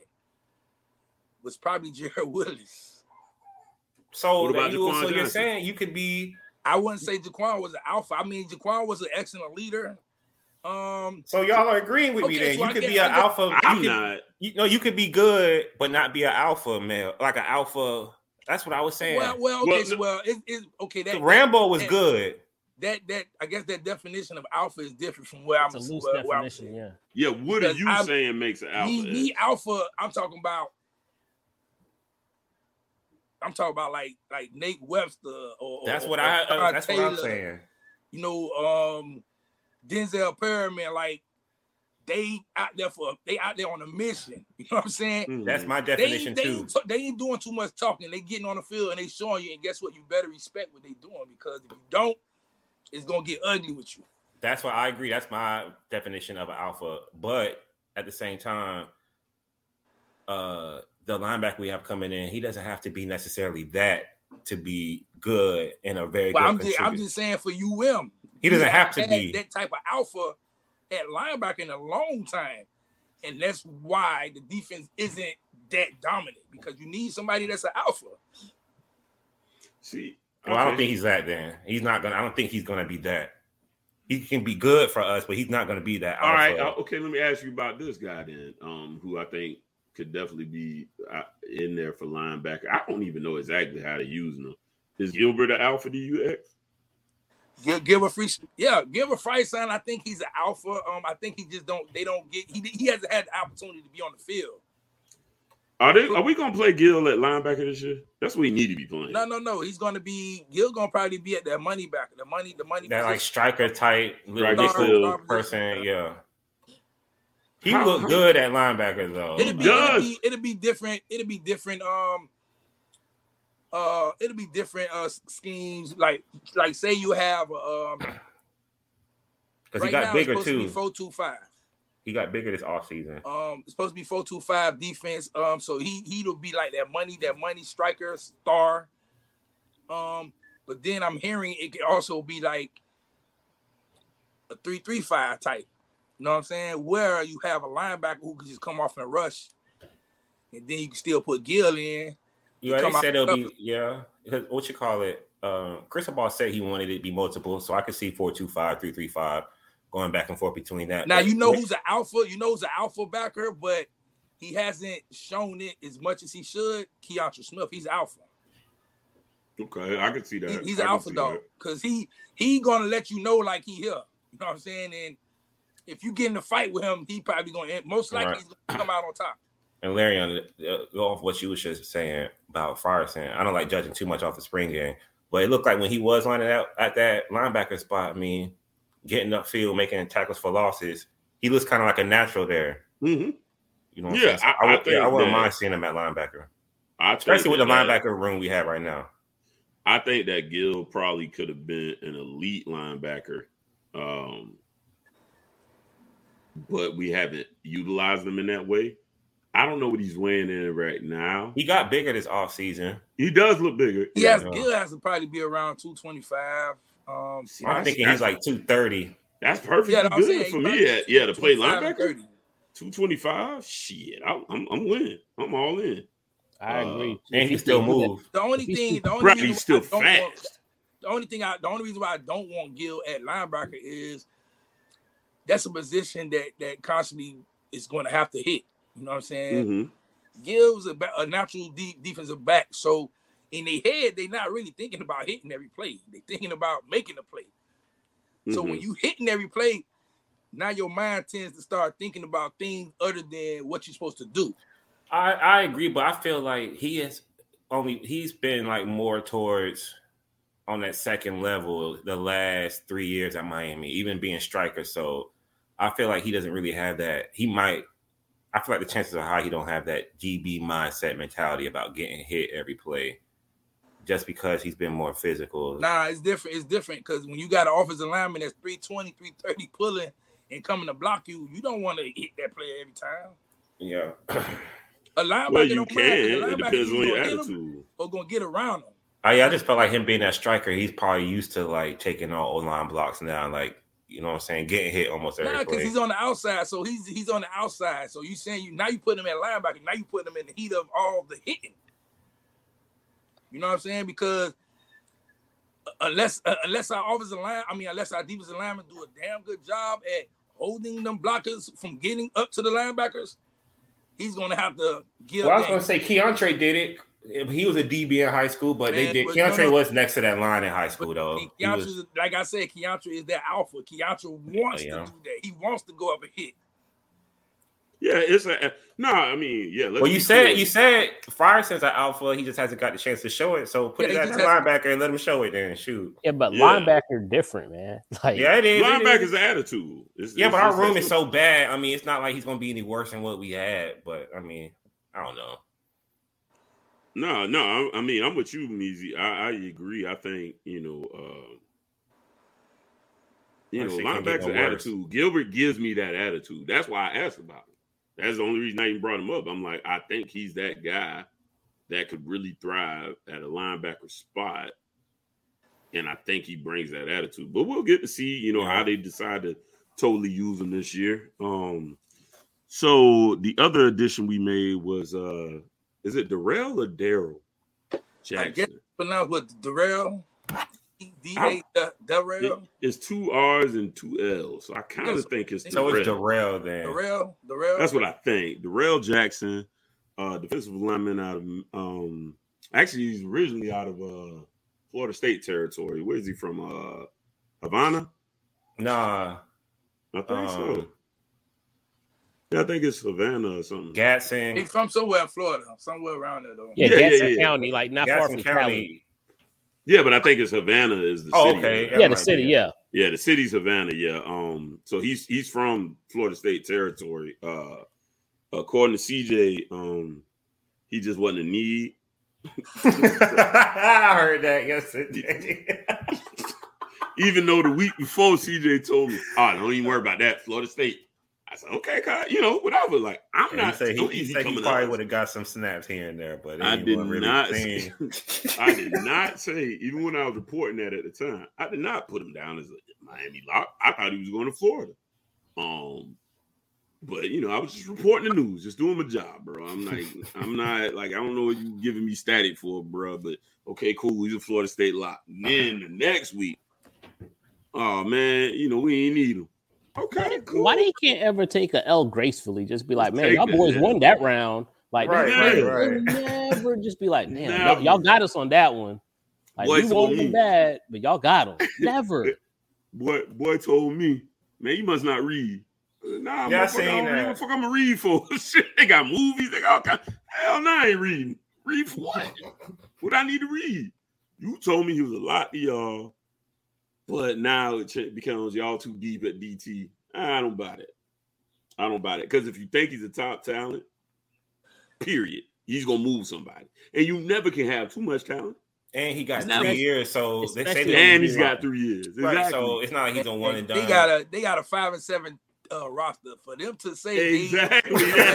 Speaker 3: was probably Jared Willis.
Speaker 2: so.
Speaker 1: What about
Speaker 2: you,
Speaker 1: Jaquan
Speaker 2: so you're
Speaker 1: Johnson?
Speaker 2: saying you could be.
Speaker 3: I wouldn't say Jaquan was an alpha. I mean, Jaquan was an excellent leader. Um,
Speaker 2: So y'all are agreeing with me.
Speaker 3: Okay,
Speaker 2: Then
Speaker 3: so
Speaker 2: you
Speaker 3: I
Speaker 2: could
Speaker 3: get-
Speaker 2: be
Speaker 3: I
Speaker 2: an
Speaker 3: get-
Speaker 2: alpha. You
Speaker 1: I'm
Speaker 2: could,
Speaker 1: not.
Speaker 2: You know, you could be good, but not be an alpha male, like an alpha. That's what I was saying.
Speaker 3: well, well, okay,
Speaker 1: Well,
Speaker 3: so, well, it, it's okay. That,
Speaker 2: The Rambo was
Speaker 3: that,
Speaker 2: good.
Speaker 3: That that I guess that definition of alpha is different from where
Speaker 4: It's
Speaker 3: I'm.
Speaker 4: a loose
Speaker 3: where, where I'm
Speaker 4: definition, yeah.
Speaker 1: Yeah, what are
Speaker 3: Because
Speaker 1: you
Speaker 3: I'm-
Speaker 1: saying makes an alpha?
Speaker 3: Me, me,
Speaker 1: X?
Speaker 3: alpha. I'm talking about. I'm talking about like like Nate Webster or.
Speaker 2: That's
Speaker 3: or,
Speaker 2: what
Speaker 3: or
Speaker 2: I. Uh,
Speaker 3: Todd
Speaker 2: that's what I'm
Speaker 3: Taylor,
Speaker 2: saying.
Speaker 3: You know, um, Denzel Perryman, like they out there for they out there on a mission. You know what I'm saying?
Speaker 1: Mhm.
Speaker 2: That's my
Speaker 3: They,
Speaker 2: definition
Speaker 3: ain't- they,
Speaker 2: too.
Speaker 3: ain't, they ain't doing too much talking. They getting on the field and they showing you. And guess what? You better respect what they doing because if you don't, it's gonna get ugly with you.
Speaker 2: That's why I agree. That's my definition of an alpha. But at the same time, uh, the linebacker we have coming in, he doesn't have to be necessarily that to be good and a very
Speaker 3: well,
Speaker 2: good
Speaker 3: I'm just, I'm just saying for U M,
Speaker 2: he doesn't have to be
Speaker 3: that type of alpha at linebacker in a long time, and that's why the defense isn't that dominant because you need somebody that's an alpha.
Speaker 1: See,
Speaker 2: well, okay. I don't think he's that. Then he's not gonna. I don't think he's gonna be that. He can be good for us, but he's not gonna be that.
Speaker 1: All
Speaker 2: alpha.
Speaker 1: right, uh, okay. Let me ask you about this guy then, um, who I think could definitely be uh, in there for linebacker. I don't even know exactly how to use him. Is Gilbert an alpha to U X?
Speaker 3: Give, give a free, yeah, give a free sign. I think he's an alpha. Um, I think he just don't. They don't get. He he hasn't had the opportunity to be on the field.
Speaker 1: Are they? Are we gonna play Gil at linebacker this year? That's what he need to be playing.
Speaker 3: No, no, no. He's gonna be. Gil gonna probably be at that money back. The money, the money.
Speaker 2: That position. Like striker type, little person. Yeah. He how, looked how, good at linebacker though.
Speaker 3: It'll be, it'll be. It'll be different. It'll be different. Um. Uh, it'll be different uh schemes. Like, like say you have um.
Speaker 2: Because
Speaker 3: right
Speaker 2: he got
Speaker 3: now
Speaker 2: bigger
Speaker 3: it's
Speaker 2: too.
Speaker 3: To be four two five.
Speaker 2: He got bigger this offseason.
Speaker 3: Um, it's supposed to be four two five defense. Um, so he he'll be like that money, that money striker star. Um, but then I'm hearing it could also be like a three three five type. You know what I'm saying? Where you have a linebacker who can just come off and rush, and then you can still put Gil in.
Speaker 2: You already said it'll be yeah. What you call it? Uh, Cristobal said he wanted it to be multiple, so I could see four two five, three three five. Going back and forth between that.
Speaker 3: Now, you know who's an alpha. You know who's an alpha backer, but he hasn't shown it as much as he should. Keontra Smith, he's alpha.
Speaker 1: Okay, I can see that.
Speaker 3: He, he's an alpha dog because he he gonna let you know like he here. You know what I'm saying? And if you get in a fight with him, he probably gonna most likely right. he's gonna come out on top.
Speaker 2: And Larry, on the, go off what you was just saying about Frierson. I don't like judging too much off the spring game, but it looked like when he was lining out at that linebacker spot, I mean. Getting upfield, making tackles for losses, he looks kind of like a natural there.
Speaker 1: Mm-hmm.
Speaker 2: You know, what
Speaker 1: yeah,
Speaker 2: I'm saying? So I, I, I, yeah, I wouldn't mind seeing him at linebacker, I especially with the that, linebacker room we have right now.
Speaker 1: I think that Gil probably could have been an elite linebacker, um, but we haven't utilized him in that way. I don't know what he's weighing in right now.
Speaker 2: He got bigger this offseason.
Speaker 1: He does look bigger.
Speaker 3: He has, Gil has to probably be around two twenty-five. Um,
Speaker 2: See, I'm thinking he's like two thirty.
Speaker 1: That's perfectly yeah, good for me. Yeah, yeah, to play linebacker. two twenty-five. Shit, I, I'm I'm winning. I'm all in.
Speaker 4: I agree.
Speaker 2: Uh, and he still moves.
Speaker 3: The only thing, the only
Speaker 1: right,
Speaker 3: reason
Speaker 1: he's still fast.
Speaker 3: Want, the only thing I, the only reason why I don't want Gil at linebacker is that's a position that that constantly is going to have to hit. You know what I'm saying?
Speaker 1: Mm-hmm.
Speaker 3: Gil's a, a natural deep defensive back, so. In their head, they're not really thinking about hitting every play. They're thinking about making a play. Mm-hmm. So when you hitting every play, now your mind tends to start thinking about things other than what you're supposed to do.
Speaker 2: I, I agree, but I feel like he is only he's been like more towards on that second level the last three years at Miami, even being striker. So I feel like he doesn't really have that. He might. I feel like the chances are high he don't have that G B mindset mentality about getting hit every play. Just because he's been more physical.
Speaker 3: Nah, it's different. It's different because when you got an offensive lineman that's three twenty, three thirty pulling and coming to block you, you don't want to hit that player every time.
Speaker 2: Yeah.
Speaker 3: A linebacker
Speaker 1: well, you
Speaker 3: don't
Speaker 1: can.
Speaker 3: Mind.
Speaker 1: It depends on your attitude.
Speaker 3: Or going to get around him.
Speaker 2: Oh, yeah, I just felt like him being that striker, he's probably used to, like, taking all O-line blocks now, like, you know what I'm saying, getting hit almost every
Speaker 3: nah,
Speaker 2: play.
Speaker 3: Nah, because he's on the outside, so he's he's on the outside. So you saying you now you put him at linebacker, now you put him in the heat of all the hitting. You know what I'm saying? Because unless uh, unless our offensive line, I mean, unless our defensive linemen do a damn good job at holding them blockers from getting up to the linebackers, he's gonna have to give.
Speaker 2: Well, I was gonna say Keontre did it. He was a D B in high school, but Man, they did. But Keontre no, no, was next to that line in high school, though.
Speaker 3: Was, like I said, Keontre is that alpha. Keontre wants
Speaker 2: yeah.
Speaker 3: to do that. He wants to go up and hit.
Speaker 1: Yeah, it's a no. I mean, yeah.
Speaker 2: Well, you said clear. you said Frierson's an alpha. He just hasn't got the chance to show it. So put yeah, it as a linebacker and let him show it. Then shoot.
Speaker 4: Yeah, but
Speaker 1: yeah.
Speaker 4: linebacker different, man. Like
Speaker 2: yeah, it is.
Speaker 1: Linebacker's attitude. It's,
Speaker 2: yeah,
Speaker 1: it's,
Speaker 2: but
Speaker 1: it's,
Speaker 2: our room
Speaker 1: it's,
Speaker 2: is so bad. I mean, it's not like he's gonna be any worse than what we had. But I mean, I don't know.
Speaker 1: No, no. I, I mean, I'm with you, Meezy. I, I agree. I think you know. Uh, You know, linebacker's no attitude. Gilbert gives me that attitude. That's why I asked about it. That's the only reason I even brought him up. I'm like, I think he's that guy that could really thrive at a linebacker spot. And I think he brings that attitude. But we'll get to see, you know, yeah. how they decide to totally use him this year. Um, so the other addition we made was, uh, is it Darrell or Daryl Jackson?
Speaker 3: I guess pronounced what, Darrell? D A Darrell?
Speaker 1: It's two R's and two L's. So I kind of think it's
Speaker 2: So
Speaker 1: Darrell.
Speaker 2: it's Darrell then.
Speaker 3: Darrell? Darrell?
Speaker 1: That's what I think. Darrell Jackson, uh, defensive lineman out of, um, actually, he's originally out of uh, Florida State territory. Where is he from? Uh, Havana?
Speaker 2: Nah.
Speaker 1: I think
Speaker 2: um,
Speaker 1: so. Yeah, I think it's Havana or something.
Speaker 2: Gadsden.
Speaker 3: He's from somewhere in Florida, somewhere around there, though.
Speaker 4: Yeah,
Speaker 1: Yeah, yeah,
Speaker 4: Gadsden
Speaker 1: yeah, yeah.
Speaker 4: County, like not
Speaker 2: Gadsden
Speaker 4: far from
Speaker 2: County.
Speaker 4: Cali.
Speaker 1: Yeah, but I think it's Havana is the
Speaker 2: Oh,
Speaker 1: city.
Speaker 2: okay.
Speaker 1: right?
Speaker 2: That
Speaker 4: Yeah, the
Speaker 2: might
Speaker 4: city,
Speaker 2: be it.
Speaker 4: yeah.
Speaker 1: Yeah, the city's Havana. Yeah. Um. So he's he's from Florida State territory. Uh, according to C J, um, he just wasn't a need.
Speaker 2: I heard that yesterday.
Speaker 1: Even though the week before C J told me, "Oh, don't even worry about that, Florida State." I said, "Okay, God, you know, whatever." Like, I'm
Speaker 2: Yeah,
Speaker 1: not.
Speaker 2: he said he,
Speaker 1: don't
Speaker 2: he,
Speaker 1: easy
Speaker 2: said he
Speaker 1: coming
Speaker 2: probably
Speaker 1: out.
Speaker 2: would have got some snaps here and there, but
Speaker 1: I
Speaker 2: he
Speaker 1: did
Speaker 2: wasn't really
Speaker 1: not.
Speaker 2: saying.
Speaker 1: Say, I did not say. Even when I was reporting that at the time, I did not put him down as a Miami lock. I thought he was going to Florida. Um, but you know, I was just reporting the news, just doing my job, bro. I'm like, I'm not like I don't know what you giving me static for, bro. But okay, cool. He's a Florida State lock. And then the next week, oh man, you know we ain't need him. Okay, cool.
Speaker 4: Why he can't ever take a L gracefully? Just be like, man,
Speaker 1: Take
Speaker 4: y'all
Speaker 1: it,
Speaker 4: boys
Speaker 1: yeah.
Speaker 4: won that round. Like,
Speaker 2: Right,
Speaker 4: they,
Speaker 1: right,
Speaker 4: they
Speaker 2: right.
Speaker 4: never just be like, damn,
Speaker 1: Never.
Speaker 4: y'all, y'all got us on that one. Like,
Speaker 1: Boy
Speaker 4: we
Speaker 1: told
Speaker 4: won them
Speaker 1: me.
Speaker 4: bad, but y'all got them. Never.
Speaker 1: Boy, boy told me, man, you must not read. Nah,
Speaker 2: Yeah, I
Speaker 1: motherfucker,
Speaker 2: seen
Speaker 1: I don't read.
Speaker 2: that.
Speaker 1: What the fuck I'm gonna read for? Shit, they got movies. They got all kinds. Hell no, I ain't reading. Read for what? What I need to read? You told me he was a lot to y'all, but now it ch- becomes y'all too deep at D T. I don't buy it. I don't buy it because if you think he's a top talent, period, he's gonna move somebody, and you never can have too much talent.
Speaker 2: And he got
Speaker 1: Now-
Speaker 2: three years, so they say
Speaker 4: Especially-
Speaker 2: they're
Speaker 1: And
Speaker 2: gonna
Speaker 1: he's
Speaker 2: be
Speaker 1: got
Speaker 2: like-
Speaker 1: three years.
Speaker 2: Right,
Speaker 1: Exactly.
Speaker 2: so it's not like he's on one and done.
Speaker 3: They got a they got a five and seven uh, roster for them to say
Speaker 1: Exactly.
Speaker 3: They,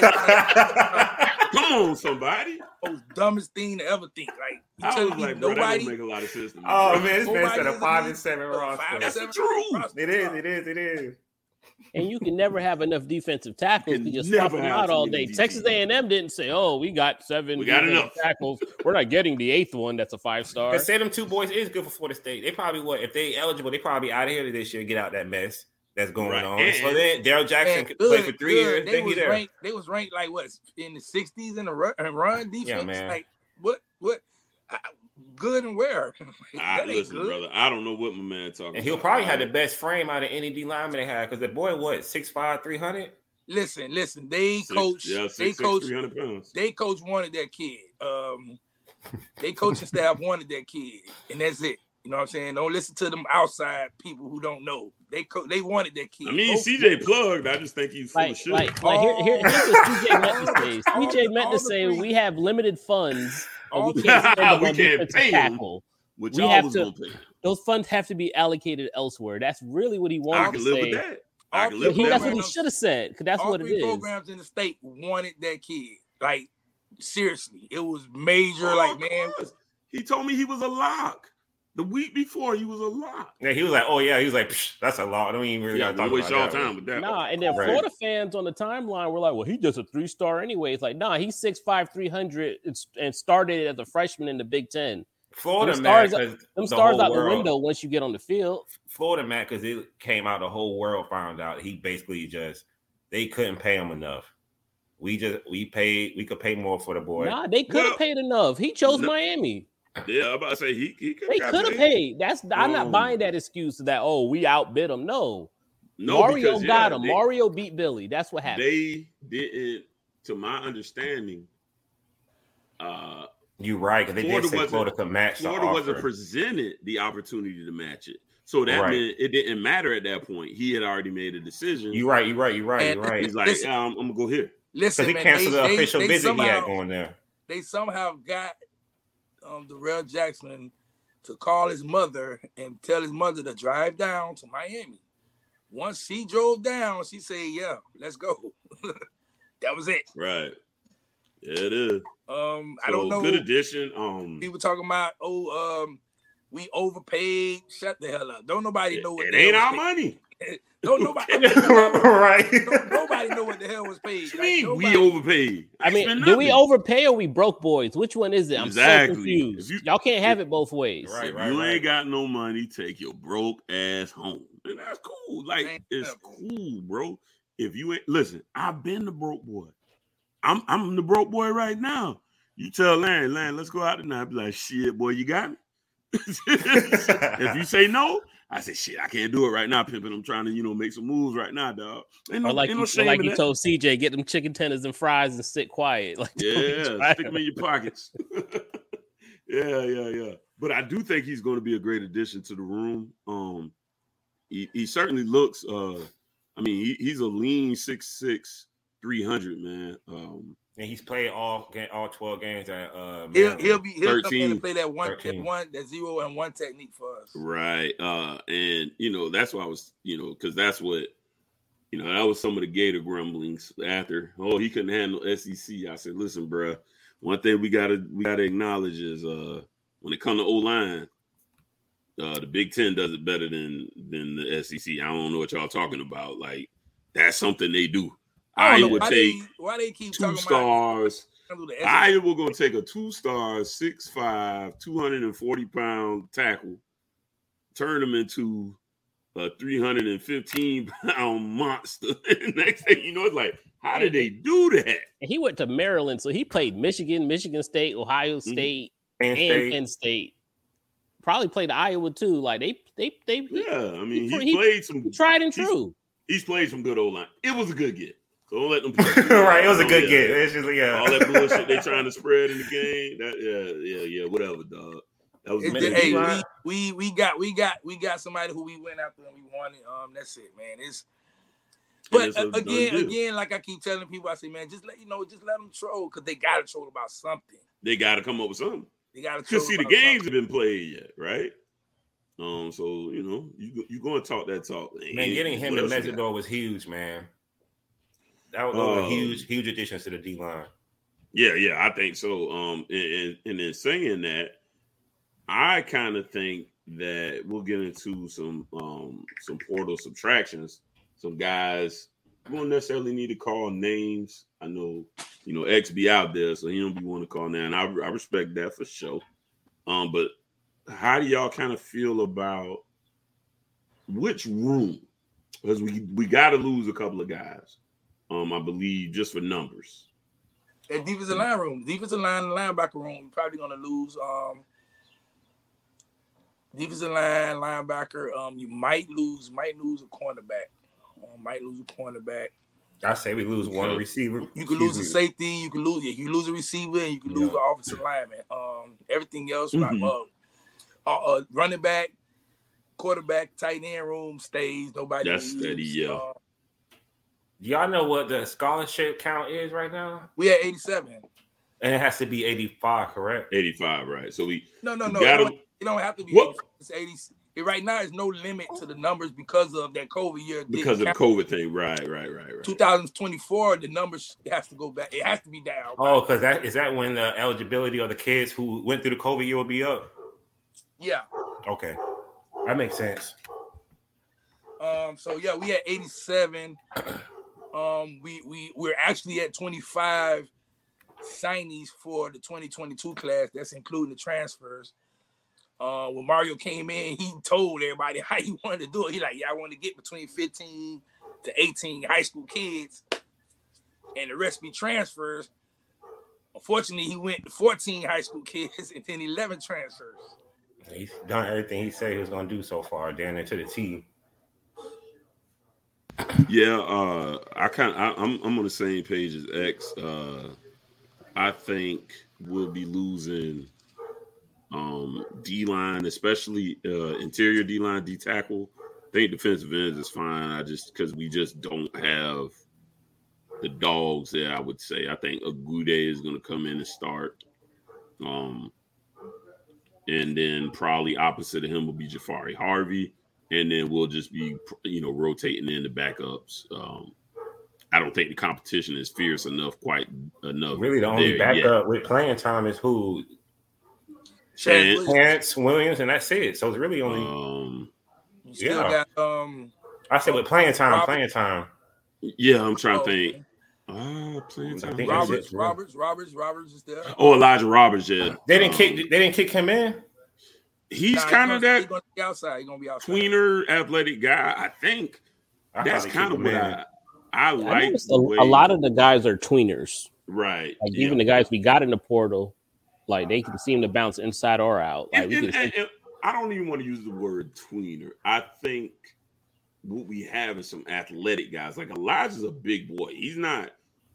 Speaker 1: Come on, somebody.
Speaker 3: most dumbest thing to ever think. Like you
Speaker 1: I
Speaker 3: tell
Speaker 1: was
Speaker 3: me
Speaker 1: like, bro, that
Speaker 3: nobody.
Speaker 1: don't make a lot of sense to me.
Speaker 2: Oh
Speaker 1: bro.
Speaker 2: man, this man
Speaker 3: Nobody
Speaker 2: said a
Speaker 3: is a
Speaker 2: five
Speaker 3: lead-
Speaker 2: and seven
Speaker 3: uh, five
Speaker 2: roster.
Speaker 3: and
Speaker 1: That's the
Speaker 3: seven
Speaker 1: truth.
Speaker 3: roster.
Speaker 2: It is, it is, it is.
Speaker 4: And you can never have enough defensive tackles
Speaker 1: Can
Speaker 4: to just
Speaker 1: never
Speaker 4: swap them
Speaker 1: have
Speaker 4: out
Speaker 1: too
Speaker 4: all
Speaker 1: many
Speaker 4: day.
Speaker 1: D Ts.
Speaker 4: Texas A and M didn't say, "Oh, we got seven
Speaker 1: We got
Speaker 4: defensive
Speaker 1: enough.
Speaker 4: tackles. We're not getting the eighth one. That's a five star."
Speaker 2: Because say them two boys is good for Florida State. They probably what if they eligible, they probably out of here this year, get out that mess that's going
Speaker 1: Right.
Speaker 2: on.
Speaker 1: And-
Speaker 2: so then Daryl Jackson
Speaker 3: And
Speaker 2: could
Speaker 3: good,
Speaker 2: play for three
Speaker 3: good.
Speaker 2: years.
Speaker 3: They
Speaker 2: Then he
Speaker 3: was
Speaker 2: there.
Speaker 3: ranked. They was ranked like what in the sixties in the run, and run defense.
Speaker 2: man.
Speaker 3: Like what? What? I, good and where?
Speaker 1: I,
Speaker 3: that ain't
Speaker 1: listen,
Speaker 3: good.
Speaker 1: brother. I don't know what my man talking
Speaker 2: And he'll
Speaker 1: about.
Speaker 2: probably have the best frame out of any D lineman they had because the boy, what, six five, three hundred?
Speaker 3: Listen, listen. They
Speaker 1: Six-
Speaker 3: coach.
Speaker 1: Yeah,
Speaker 3: they
Speaker 1: six,
Speaker 3: coach.
Speaker 1: three hundred pounds.
Speaker 3: They coach wanted that kid. Um, they coaching staff wanted that kid, and that's it. You know what I'm saying? Don't listen to them outside people who don't know. They co- they wanted that kid.
Speaker 1: I mean,
Speaker 3: Go-
Speaker 1: C J plugged. I just think he's full of
Speaker 4: Like,
Speaker 1: shit.
Speaker 4: like, like here, here, here's what C J meant to say.
Speaker 3: All
Speaker 4: C J
Speaker 3: the-
Speaker 4: meant
Speaker 3: all
Speaker 4: to
Speaker 3: the
Speaker 4: say
Speaker 3: three-
Speaker 4: we have limited funds, and
Speaker 3: all
Speaker 4: we
Speaker 3: the-
Speaker 4: can't spend them
Speaker 1: We
Speaker 4: on
Speaker 1: can't
Speaker 4: defensive
Speaker 1: pay 'em.
Speaker 4: tackle.
Speaker 1: Which
Speaker 4: we
Speaker 1: y'all
Speaker 4: have
Speaker 1: was
Speaker 4: to-
Speaker 1: gonna pay.
Speaker 4: Those funds have to be allocated elsewhere. That's really what he
Speaker 1: I
Speaker 4: wanted
Speaker 1: can
Speaker 4: to
Speaker 1: live
Speaker 4: say.
Speaker 1: with that. I
Speaker 3: all
Speaker 1: can
Speaker 3: three
Speaker 1: live
Speaker 4: He,
Speaker 1: with
Speaker 4: that's
Speaker 1: that.
Speaker 4: what he should have said, because that's
Speaker 3: all
Speaker 4: what it
Speaker 3: three
Speaker 4: is.
Speaker 3: programs in the state wanted that kid. Like seriously, it was major.
Speaker 1: Oh,
Speaker 3: like
Speaker 1: of
Speaker 3: man,
Speaker 1: course. He told me he was a lock. The week before, he was a lock.
Speaker 2: Yeah, he was like, oh yeah, he was like, Psh, that's a lot. I don't even really
Speaker 1: Yeah,
Speaker 2: gotta
Speaker 1: don't
Speaker 2: talk
Speaker 1: waste
Speaker 2: about
Speaker 1: y'all
Speaker 2: that.
Speaker 1: time with that.
Speaker 4: Nah, and then
Speaker 2: Right.
Speaker 4: Florida fans on the timeline were like, well, he just a three star anyway. It's like, nah, he's six five, three hundred, and started as a freshman in the Big Ten.
Speaker 2: Florida
Speaker 4: Them
Speaker 2: mad
Speaker 4: stars-
Speaker 2: because
Speaker 4: Them
Speaker 2: the
Speaker 4: stars
Speaker 2: whole
Speaker 4: out the
Speaker 2: world-
Speaker 4: window once you get on the field.
Speaker 2: Florida mad because it came out, the whole world found out he basically just they couldn't pay him enough. We just we paid we could pay more for the boy.
Speaker 4: Nah, they could have
Speaker 1: Well,
Speaker 4: paid enough. He chose
Speaker 1: no-
Speaker 4: Miami.
Speaker 1: Yeah, I'm about to say he, he could
Speaker 4: They could have paid. That's I'm not
Speaker 1: Um,
Speaker 4: buying that excuse that oh we outbid him. No,
Speaker 1: No,
Speaker 4: Mario
Speaker 1: because,
Speaker 4: got
Speaker 1: yeah,
Speaker 4: him.
Speaker 1: they-
Speaker 4: Mario beat Billy. That's what happened.
Speaker 1: They didn't, to my understanding, uh,
Speaker 2: You right, because they
Speaker 1: Florida
Speaker 2: did say
Speaker 1: wasn't-
Speaker 2: Florida could match
Speaker 1: Florida
Speaker 2: the
Speaker 1: wasn't
Speaker 2: offer.
Speaker 1: presented the opportunity to match it. So that
Speaker 2: Right.
Speaker 1: meant it didn't matter at that point. He had already made a decision.
Speaker 2: You right, you right, you right, you
Speaker 3: And-
Speaker 2: right.
Speaker 1: He's like,
Speaker 3: Listen.
Speaker 1: yeah, I'm, I'm gonna go here.
Speaker 3: listen,
Speaker 2: Because he
Speaker 3: man,
Speaker 2: canceled
Speaker 3: they,
Speaker 2: the
Speaker 3: they-
Speaker 2: official
Speaker 3: they
Speaker 2: visit he had
Speaker 3: somehow-
Speaker 2: going there.
Speaker 3: They somehow got um Darrell Jackson to call his mother and tell his mother to drive down to Miami. Once she drove down, she said, "Yeah, let's go." That was it.
Speaker 1: Right. Yeah, it is.
Speaker 3: Um,
Speaker 1: so,
Speaker 3: I don't know.
Speaker 1: Good addition. Um,
Speaker 3: people talking about oh, um, we overpaid. Shut the hell up. Don't nobody
Speaker 1: it,
Speaker 3: know what
Speaker 1: it
Speaker 3: the
Speaker 1: ain't
Speaker 3: hell
Speaker 1: our
Speaker 3: paid.
Speaker 1: money.
Speaker 3: Don't nobody
Speaker 2: right.
Speaker 3: Don't, nobody know what the hell was paid.
Speaker 1: What you
Speaker 3: like,
Speaker 1: mean
Speaker 3: nobody,
Speaker 1: we overpaid?
Speaker 4: I mean, do we overpay or we broke boys? Which one is it? I'm
Speaker 1: exactly.
Speaker 4: so confused.
Speaker 1: You,
Speaker 4: Y'all can't have it both ways.
Speaker 2: Right,
Speaker 1: if
Speaker 2: right,
Speaker 1: you
Speaker 2: right.
Speaker 1: ain't got no money, take your broke ass home. And that's cool. Like,
Speaker 3: Man,
Speaker 1: it's
Speaker 3: yeah.
Speaker 1: cool, bro. If you ain't listen, I've been the broke boy. I'm I'm the broke boy right now. You tell Larry, Larry, let's go out tonight. I'd be like, shit, boy, you got me. If you say no, I say, shit, I can't do it right now, pimping. I'm trying to, you know, make some moves right now, dog. Ain't no,
Speaker 4: Or like
Speaker 1: ain't
Speaker 4: you,
Speaker 1: no shame
Speaker 4: or like
Speaker 1: in
Speaker 4: you
Speaker 1: that.
Speaker 4: told C J, get them chicken tenders and fries and sit quiet. Like,
Speaker 1: yeah, stick them in your pockets. yeah, yeah, yeah. But I do think he's going to be a great addition to the room. Um, he, he certainly looks. Uh, I mean, he, he's a lean six six, three hundred man. Um,
Speaker 2: and he's played all all twelve games at uh.
Speaker 3: He'll, he'll be he'll come in
Speaker 1: thirteen
Speaker 3: and play that one, that
Speaker 2: thirteen
Speaker 3: one, that zero and one technique for us.
Speaker 1: Right. Uh, and you know, that's why I was, you know, because that's what, you know, that was some of the Gator grumblings after, oh, he couldn't handle S E C. I said, listen, bro, one thing we gotta we gotta acknowledge is uh when it comes to O-line, uh, the Big Ten does it better than than the S E C. I don't know what y'all talking about. Like, that's something they do.
Speaker 3: I
Speaker 1: Iowa
Speaker 3: why
Speaker 1: take
Speaker 3: they, why they keep
Speaker 1: two
Speaker 3: talking
Speaker 1: stars.
Speaker 3: about
Speaker 1: Iowa gonna take a two-star, six five, two hundred forty pound tackle, turn him into a three hundred fifteen pound monster. Next thing you know, it's like, how did they do that?
Speaker 4: And he went to Maryland, so he played Michigan, Michigan State, Ohio State,
Speaker 2: Penn
Speaker 4: and
Speaker 2: State.
Speaker 4: Penn State. Probably played Iowa too. Like they, they, they.
Speaker 1: Yeah, I mean, he,
Speaker 4: he
Speaker 1: played some
Speaker 4: he tried and
Speaker 1: he's,
Speaker 4: true.
Speaker 1: He's played some good O-line. It was a good get. So don't let them.
Speaker 2: Right, it was a good
Speaker 1: yeah.
Speaker 2: get. It's just, yeah.
Speaker 1: All that bullshit they trying to spread in the game. That yeah, yeah, yeah, whatever, dog. That was a
Speaker 3: It's
Speaker 1: good
Speaker 3: the, hey,
Speaker 1: get.
Speaker 3: we, we we got we got we got somebody who we went after and we wanted. Um, that's it, man. It's but
Speaker 1: it's a
Speaker 3: uh, again,
Speaker 1: done deal.
Speaker 3: again, like I keep telling people, I say, man, just let you know, just let them troll because they gotta troll about something.
Speaker 1: They got to come up with something.
Speaker 3: They gotta troll.
Speaker 1: Because see, the
Speaker 3: about
Speaker 1: games
Speaker 3: something.
Speaker 1: have been played yet, right? Um, so you know, you you going to talk that talk,
Speaker 2: Man, getting him to Mesidor was huge, man. That was, those
Speaker 1: Um,
Speaker 2: were huge, huge additions to the D line.
Speaker 1: Yeah, yeah, I think so. Um, and, and, and in saying that, I kind of think that we'll get into some um some portal subtractions. Some guys won't necessarily need to call names. I know, you know, X be out there, so he don't be want to call now, and I, I respect that for sure. Um, but how do y'all kind of feel about which room? Because we we got to lose a couple of guys. Um, I believe just for numbers.
Speaker 3: At defensive line room, defensive line and linebacker room, we're probably gonna lose. Um, defensive line, linebacker. Um, you might lose, might lose a cornerback. Um, might lose a cornerback.
Speaker 2: I say we lose one receiver.
Speaker 3: You could lose a safety. You could lose. Yeah, you lose a receiver, and you could lose
Speaker 2: Yeah.
Speaker 3: an offensive lineman. Um, everything else,
Speaker 1: Mhm.
Speaker 3: like, uh, uh, uh, running back, quarterback, tight end room stays. Nobody.
Speaker 1: That's
Speaker 3: leaves.
Speaker 1: steady, yeah.
Speaker 3: Uh,
Speaker 2: Do y'all know what the scholarship count is right now?
Speaker 3: we at eighty-seven.
Speaker 2: And it has to be eighty-five, correct?
Speaker 1: eighty-five, right? So we
Speaker 3: No, no,
Speaker 1: we
Speaker 3: no.
Speaker 1: gotta-
Speaker 3: It, don't, it don't have to be.
Speaker 1: What?
Speaker 3: eighty. It's eighty. It, right now, there's no limit to the numbers because of that COVID year.
Speaker 1: because of the COVID thing, right, right, right, right.
Speaker 3: twenty twenty-four, the numbers has to go back. It has to be down.
Speaker 2: Oh, because that is that when the eligibility of the kids who went through the COVID year will be up?
Speaker 3: Yeah.
Speaker 2: Okay. That makes sense.
Speaker 3: Um. So yeah, we at eighty-seven. Um. We we we're actually at twenty-five signees for the twenty twenty-two class. That's including the transfers. Uh, when Mario came in, he told everybody how he wanted to do it. He like, yeah, I want to get between fifteen to eighteen high school kids, and the rest be transfers. Unfortunately, he went to fourteen high school kids and then eleven transfers.
Speaker 2: He's done everything he said he was going to do so far, down into the T.
Speaker 1: Yeah, uh, I kind of I'm I'm on the same page as X. Uh, I think we'll be losing um, D line, especially uh, interior D line, D tackle. I think defensive ends is fine. I just because we just don't have the dogs there. I would say I think Agude is going to come in and start, um, and then probably opposite of him will be Jafari Harvey. And then we'll just be, you know, rotating in the backups. Um, I don't think the competition is fierce enough, quite enough.
Speaker 2: Really, the only backup yet. with playing time is who?
Speaker 3: Chance,
Speaker 2: Chance Williams, and that's it. So it's really only.
Speaker 1: Um,
Speaker 3: you still yeah. got um.
Speaker 2: I said with playing time, Robert, playing time.
Speaker 1: Yeah, I'm trying oh, to think. Oh, playing time.
Speaker 3: Roberts, Roberts, Roberts, Roberts is there.
Speaker 1: Oh, Elijah Roberts, yeah.
Speaker 2: They didn't
Speaker 1: um,
Speaker 2: kick. They didn't kick him in.
Speaker 1: He's
Speaker 3: nah,
Speaker 1: kind of that.
Speaker 3: He's gonna be outside. He's gonna be outside.
Speaker 1: Tweener, athletic guy. I think I that's kind of what I, I like.
Speaker 4: I a, a lot of the guys are tweeners,
Speaker 1: right?
Speaker 4: Like
Speaker 1: yeah.
Speaker 4: even the guys we got in the portal, like they can seem to bounce inside or out. Like
Speaker 1: and,
Speaker 4: we
Speaker 1: and,
Speaker 4: can
Speaker 1: and, and I don't even want to use the word tweener. I think what we have is some athletic guys. Like Elijah's a big boy. He's not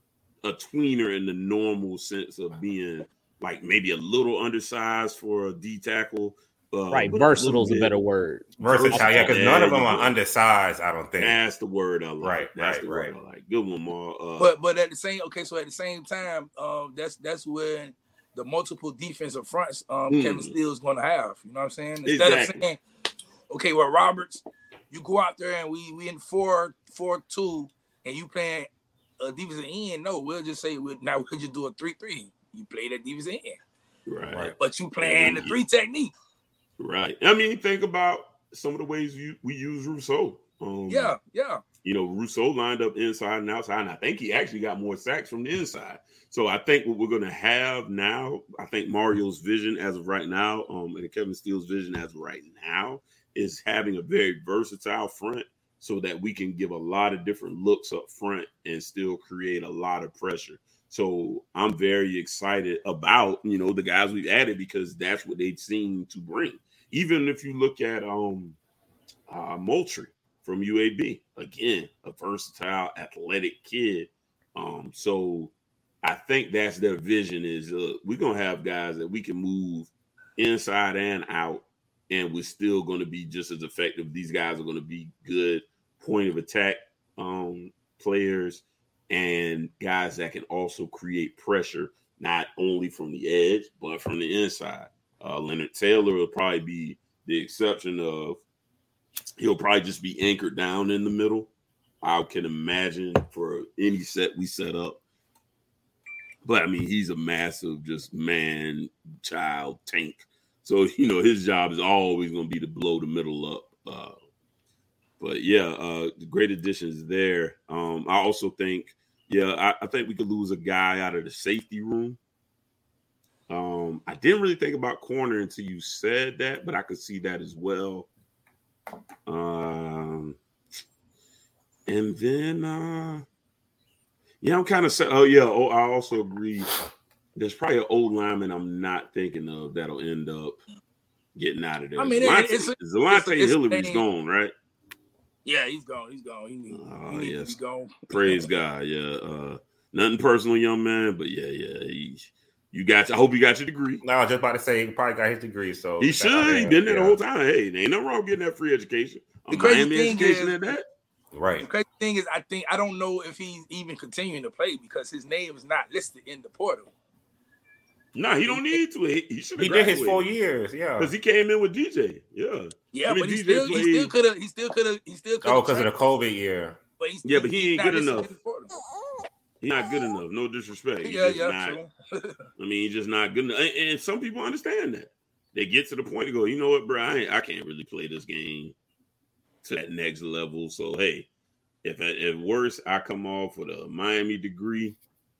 Speaker 1: a tweener in the normal sense of being like maybe a little undersized for a D tackle. Uh,
Speaker 4: right, versatile is a better word.
Speaker 2: Versatile, yeah, because none of them are undersized. I don't think
Speaker 1: that's the word I like.
Speaker 2: Right,
Speaker 1: that's
Speaker 2: right,
Speaker 1: the
Speaker 2: right.
Speaker 1: word I like. Good one, Ma. Uh,
Speaker 3: but but at the same okay, so at the same time, um, that's that's when the multiple defensive fronts um mm. Kevin Steele is going to have. You know what I'm saying? Instead exactly. of saying, okay, well, Roberts, you go out there and we we in four four two, and you playing a defensive end. No, we'll just say we now we'll just do a three three. You play that defensive end,
Speaker 1: right?
Speaker 3: But you playing the three technique.
Speaker 1: Right. I mean, think about some of the ways you, we use Rousseau. Um,
Speaker 3: yeah, yeah.
Speaker 1: You know, Rousseau lined up inside and outside, and I think he actually got more sacks from the inside. So I think what we're going to have now, I think Mario's vision as of right now, um, and Kevin Steele's vision as of right now, is having a very versatile front so that we can give a lot of different looks up front and still create a lot of pressure. So I'm very excited about, you know, the guys we've added because that's what they seem to bring. Even if you look at um, uh, Moultrie from U A B, again, a versatile, athletic kid. Um, so I think that's their vision is uh, we're going to have guys that we can move inside and out, and we're still going to be just as effective. These guys are going to be good point of attack um, players and guys that can also create pressure, not only from the edge, but from the inside. Uh, Leonard Taylor will probably be the exception of he'll probably just be anchored down in the middle. I can imagine for any set we set up. But, I mean, he's a massive just man, child, tank. So, you know, his job is always going to be to blow the middle up. Uh, but, yeah, uh, great additions there. Um, I also think, yeah, I, I think we could lose a guy out of the safety room. Um, I didn't really think about corner until you said that, but I could see that as well. Um, and then, uh, yeah, I'm kind of – oh, yeah, oh, I also agree. There's probably an old lineman I'm not thinking of that'll end up getting out of there.
Speaker 3: I mean,
Speaker 1: Zelante,
Speaker 3: it's a,
Speaker 1: Zelante
Speaker 3: it's a,
Speaker 1: Hillary's
Speaker 3: it's
Speaker 1: gone, right?
Speaker 3: Yeah, he's gone. He's gone. He,
Speaker 1: Oh,
Speaker 3: he,
Speaker 1: yes.
Speaker 3: He's gone.
Speaker 1: Praise God, yeah. Uh, nothing personal, young man, but, yeah, yeah, he, you got – I hope you got your degree.
Speaker 2: No, I was just about to say he probably got his degree. So
Speaker 1: he should. He's been there yeah. the whole time. Hey, there ain't nothing wrong getting that free education.
Speaker 3: The crazy
Speaker 1: Miami
Speaker 3: thing
Speaker 1: education
Speaker 3: is,
Speaker 1: at that.
Speaker 2: Right.
Speaker 3: The crazy thing is, I think I don't know if he's even continuing to play because his name is not listed in the portal.
Speaker 1: No, nah, he don't need to. He, he should.
Speaker 2: He did his four years, yeah,
Speaker 1: because he came in with D J. Yeah,
Speaker 3: yeah,
Speaker 1: I mean,
Speaker 3: but he
Speaker 1: D J
Speaker 3: still,
Speaker 1: played...
Speaker 3: he still could have. He still could have. He still could.
Speaker 2: Oh, because of the COVID year.
Speaker 3: But he's,
Speaker 1: yeah, but he ain't good enough. He's not good enough. No disrespect. He's
Speaker 3: yeah,
Speaker 1: just
Speaker 3: yeah.
Speaker 1: Not, I mean, he's just not good enough. And, and some people understand that. They get to the point to go, you know what, bro? I, ain't, I can't really play this game to that next level. So hey, if if worse, I come off with a Miami degree,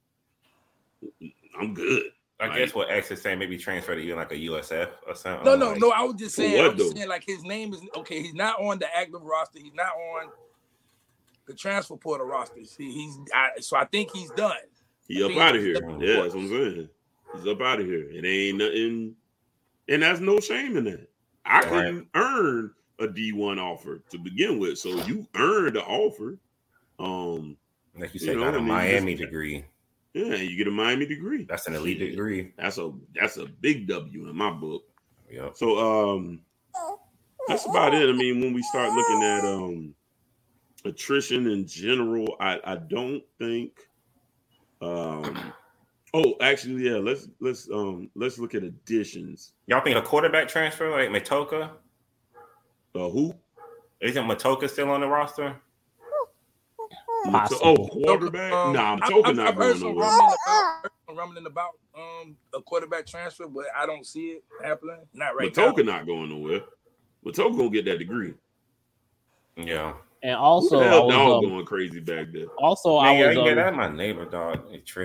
Speaker 1: I'm good.
Speaker 2: I like, guess what X is saying, maybe transfer to even like a U S F or something.
Speaker 3: No, no,
Speaker 2: like,
Speaker 3: no. I was just saying,
Speaker 1: what,
Speaker 3: I was just saying, like his name is okay. He's not on the active roster. He's not on the transfer portal roster. He, he's I, so I think he's done.
Speaker 1: He up out of here. Yeah, that's what I'm saying. He's up out of here. It ain't nothing, and that's no shame in that. I
Speaker 2: right.
Speaker 1: couldn't earn a D one offer to begin with, so you earned the offer. Um,
Speaker 2: like you said, you know, got a I mean, Miami degree.
Speaker 1: Yeah, you get a Miami degree.
Speaker 2: That's an elite degree.
Speaker 1: That's a that's a big W in my book.
Speaker 2: Yeah.
Speaker 1: So um, that's about it. I mean, when we start looking at um attrition in general, I I don't think. Um. Oh, actually, yeah. Let's let's um let's look at additions.
Speaker 2: Y'all think a quarterback transfer like Matoka?
Speaker 1: Uh, who?
Speaker 2: Isn't Matoka still on the roster?
Speaker 1: Oh, quarterback? Um, nah, I'm talking not going nowhere.
Speaker 3: Rumbling about, rumbling about um a quarterback transfer, but I don't see it happening. Not right
Speaker 1: Matoka
Speaker 3: now.
Speaker 1: not going nowhere. Matoka gonna get that degree.
Speaker 2: Yeah.
Speaker 4: And also,
Speaker 1: Who the hell
Speaker 4: I was
Speaker 1: dog
Speaker 4: um,
Speaker 1: going crazy back there.
Speaker 4: Also,
Speaker 2: Man,
Speaker 4: I
Speaker 2: yeah,
Speaker 4: was um,
Speaker 2: yeah, that's my neighbor dog.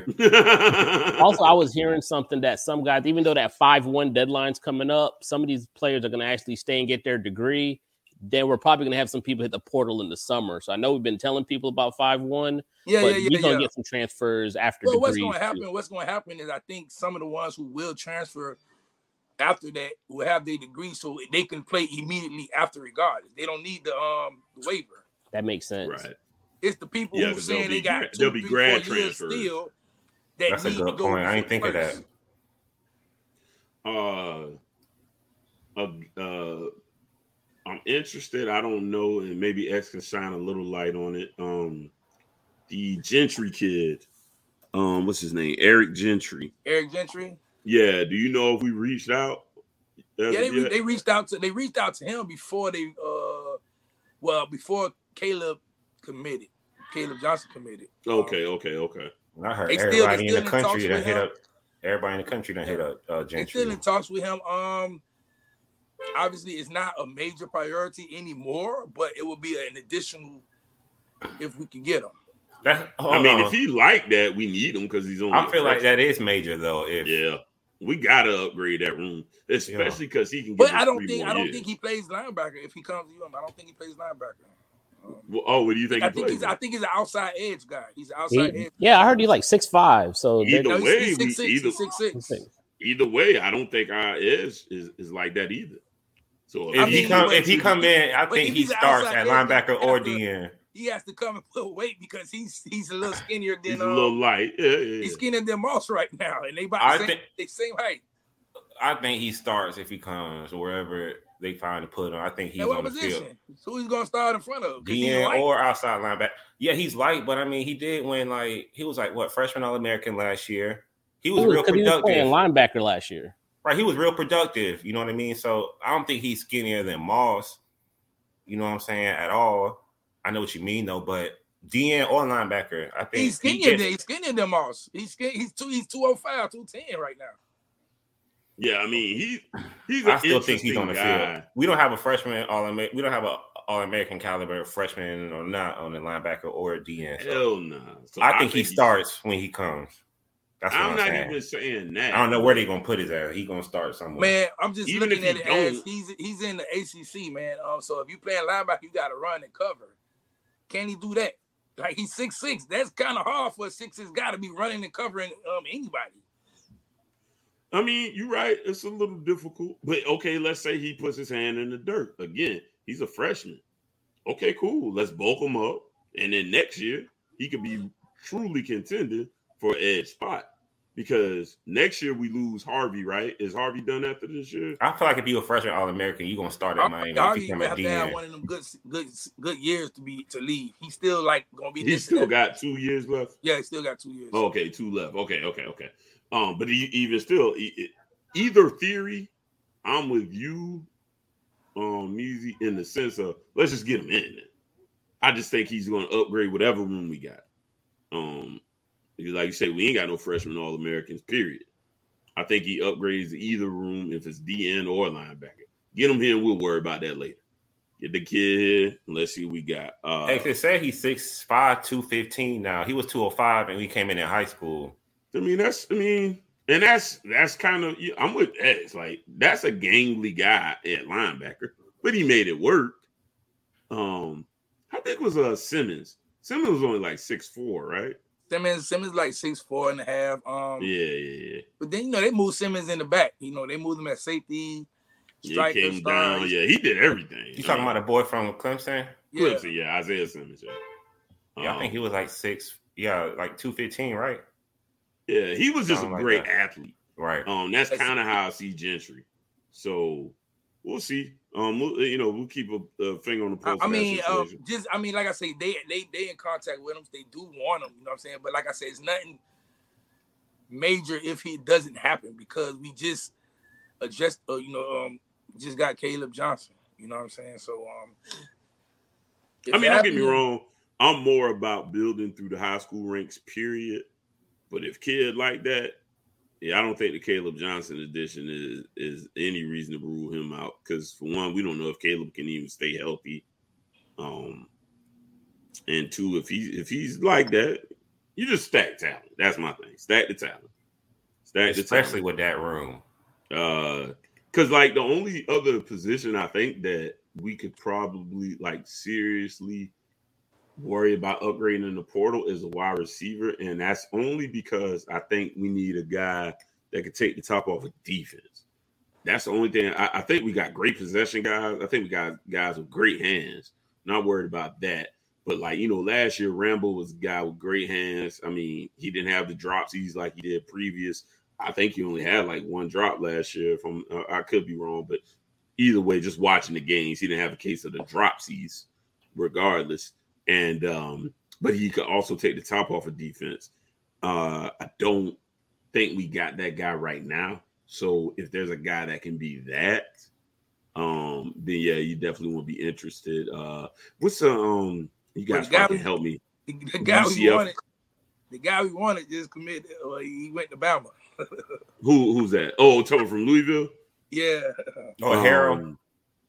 Speaker 4: also, I was hearing something that some guys, even though that five one deadline's coming up, some of these players are going to actually stay and get their degree. Then we're probably going to have some people hit the portal in the summer. So I know we've been telling people about five one,
Speaker 3: yeah,
Speaker 4: but
Speaker 3: yeah, yeah,
Speaker 4: we're going to
Speaker 3: yeah.
Speaker 4: get some transfers after
Speaker 3: well,
Speaker 4: degrees.
Speaker 3: What's going to happen?
Speaker 4: Too.
Speaker 3: What's going to happen is I think some of the ones who will transfer after that will have their degree, so they can play immediately after regardless. They don't need the um waiver.
Speaker 4: That makes sense.
Speaker 3: Right. It's the people
Speaker 1: yeah,
Speaker 3: who saying they got two,
Speaker 1: they'll be
Speaker 3: three,
Speaker 1: grad
Speaker 3: four years
Speaker 1: transfers.
Speaker 3: still. That
Speaker 2: That's a
Speaker 3: need
Speaker 2: good
Speaker 3: to go
Speaker 2: point. I ain't think
Speaker 3: first.
Speaker 2: of
Speaker 1: that. Uh, uh, uh, I'm interested. I don't know, and maybe X can shine a little light on it. Um, the Gentry kid. Um, what's his name? Eric Gentry.
Speaker 3: Eric Gentry.
Speaker 1: Yeah. Do you know if we reached out?
Speaker 3: Yeah, they, re- they reached out to they reached out to him before they uh well before Caleb committed. Caleb Johnson committed.
Speaker 1: Okay,
Speaker 3: um,
Speaker 1: okay, okay.
Speaker 2: I heard
Speaker 3: they
Speaker 2: everybody
Speaker 3: still,
Speaker 2: in the country that hit
Speaker 3: him.
Speaker 2: up. Everybody in the country that hit up uh, Gentry.
Speaker 3: They still in talks with him. Um, obviously, it's not a major priority anymore, but it will be an additional if we can get him.
Speaker 2: That,
Speaker 1: I mean,
Speaker 2: on.
Speaker 1: if he like that, we need him because he's on.
Speaker 2: I feel like that is major though. If
Speaker 1: yeah, we gotta upgrade that room, especially because yeah. he can.
Speaker 3: But I don't think I don't years. think he plays linebacker if he comes to you. I don't think he plays linebacker. Um,
Speaker 1: well, oh, what do you think?
Speaker 3: I
Speaker 1: he
Speaker 3: think
Speaker 1: plays
Speaker 3: he's. I think he's an outside edge guy. He's an outside
Speaker 4: he,
Speaker 3: edge.
Speaker 4: Yeah, I heard he's like six five. So
Speaker 1: either
Speaker 3: no,
Speaker 1: way,
Speaker 3: he's, he's six,
Speaker 1: we,
Speaker 3: six,
Speaker 1: either,
Speaker 3: six, six, six.
Speaker 1: either way, I don't think our edge is, is like that either. So
Speaker 2: if I mean, he come if he come in, I think he starts at linebacker or D N.
Speaker 3: He has to come and put weight because he's he's a little skinnier than
Speaker 1: he's a little
Speaker 3: um,
Speaker 1: light. Yeah, yeah, yeah.
Speaker 3: He's skinnier than Moss right now, and they about the same, think, they same height.
Speaker 2: I think he starts if he comes wherever they find to put him. I think he's on the
Speaker 3: position?
Speaker 2: field.
Speaker 3: So he's gonna start in front of
Speaker 2: D N or outside linebacker. Yeah, he's light, but I mean, he did win like he was like what freshman All American last year. He was,
Speaker 4: he was
Speaker 2: real productive.
Speaker 4: He was playing linebacker last year.
Speaker 2: Right, he was real productive. You know what I mean? So I don't think he's skinnier than Moss. You know what I'm saying at all. I know what you mean though, but D N or linebacker, I think
Speaker 3: he's skinnier. He gets, than, he's skinnier than Moss. He's skin, he's two. He's two oh five, two ten right now.
Speaker 1: Yeah, I mean he he's.
Speaker 2: I still think he's on the
Speaker 1: guy.
Speaker 2: field. We don't have a freshman all American. We don't have a All American caliber freshman or not on the linebacker or D N.
Speaker 1: So Hell no. Nah. So
Speaker 2: I, I think, think he starts when he comes. That's what
Speaker 1: I'm,
Speaker 2: I'm
Speaker 1: not
Speaker 2: saying.
Speaker 1: even saying that.
Speaker 2: I don't know where they're gonna put his ass. He's gonna start somewhere.
Speaker 3: Man, I'm just
Speaker 1: even
Speaker 3: looking
Speaker 1: at
Speaker 3: it
Speaker 1: don't,
Speaker 3: as he's he's in the A C C, man. Um, so if you playing linebacker, you got to run and cover. Can he do that? Like he's six six. That's kind of hard for a six six guy to be running and covering um anybody.
Speaker 1: I mean, you're right. It's a little difficult, but okay. Let's say he puts his hand in the dirt again. He's a freshman. Okay, cool. Let's bulk him up, and then next year he could be truly contending for an edge spot. Because next year we lose Harvey, right? Is Harvey done after this year?
Speaker 2: I feel like if you're a freshman All American, you're gonna start at Miami.
Speaker 3: Harvey you have to have one of them good, good, good years to be to leave. He's still like gonna be.
Speaker 1: He still got two years left.
Speaker 3: Yeah, he still got two years.
Speaker 1: Okay, two left. Okay, okay, okay. Um, but he, even still, either theory, I'm with you, um, Measy, in the sense of let's just get him in. I just think he's going to upgrade whatever room we got. Um. Because like you say, we ain't got no freshman All-Americans, period. I think he upgrades either room if it's D N or linebacker. Get him here and we'll worry about that later. Get the kid here and let's see what we got. Uh,
Speaker 2: hey, they say he's six five, two fifteen now. He was two oh five and we came in in high school.
Speaker 1: I mean, that's, I mean, and that's, that's kind of, I'm with X. Like, that's a gangly guy at linebacker, but he made it work. Um, How big was uh, Simmons? Simmons was only like six four, right?
Speaker 3: Simmons, Simmons like six four and a half. Um,
Speaker 1: yeah, yeah, yeah.
Speaker 3: But then you know they moved Simmons in the back. You know they moved him at safety.
Speaker 1: Striker, yeah, he came down. Yeah, he did everything.
Speaker 2: You talking about a boy from Clemson?
Speaker 1: Yeah, Clemson, yeah, Isaiah Simmons. Yeah,
Speaker 2: yeah
Speaker 1: um,
Speaker 2: I think he was like six. Yeah, like two fifteen, right?
Speaker 1: Yeah, he was just Something a great like athlete.
Speaker 2: Right.
Speaker 1: Um, that's kind of how I see Gentry. So we'll see. Um, we'll, you know, we'll keep a, a finger on the pulse.
Speaker 3: I mean, um, just I mean, like I say, they they they in contact with him. They do want him. You know what I'm saying? But like I said, it's nothing major if it doesn't happen because we just adjust. Uh, you know, um, just got Caleb Johnson. You know what I'm saying? So, um,
Speaker 1: I mean, don't get me wrong. I'm more about building through the high school ranks, period. But if kid like that, yeah, I don't think the Caleb Johnson edition is is any reason to rule him out. Because for one, we don't know if Caleb can even stay healthy. Um, and two, if he if he's like that, you just stack talent. That's my thing. Stack the talent. Stack
Speaker 2: Especially
Speaker 1: the talent.
Speaker 2: with that room.
Speaker 1: Uh, because like the only other position I think that we could probably like seriously worry about upgrading in the portal is a wide receiver, and that's only because I think we need a guy that could take the top off of defense. That's the only thing. I, I think we got great possession guys. I think we got guys with great hands. Not worried about that. But like, you know, last year Rambo was a guy with great hands. I mean, he didn't have the dropsies like he did previous. I think he only had like one drop last year. If I'm, uh, I could be wrong, but either way, just watching the games, he didn't have a case of the dropsies, regardless. And um, but he could also take the top off of defense. Uh, I don't think we got that guy right now. So if there's a guy that can be that, um, then yeah, you definitely won't be interested. Uh, what's the um? You guys
Speaker 3: guy
Speaker 1: can
Speaker 3: we,
Speaker 1: help me.
Speaker 3: The, the guy
Speaker 1: U C F.
Speaker 3: we wanted, the guy we wanted just committed. Well, he went to Bama.
Speaker 1: Who who's that? Oh, talking from Louisville.
Speaker 3: Yeah.
Speaker 2: Oh, um, Harold.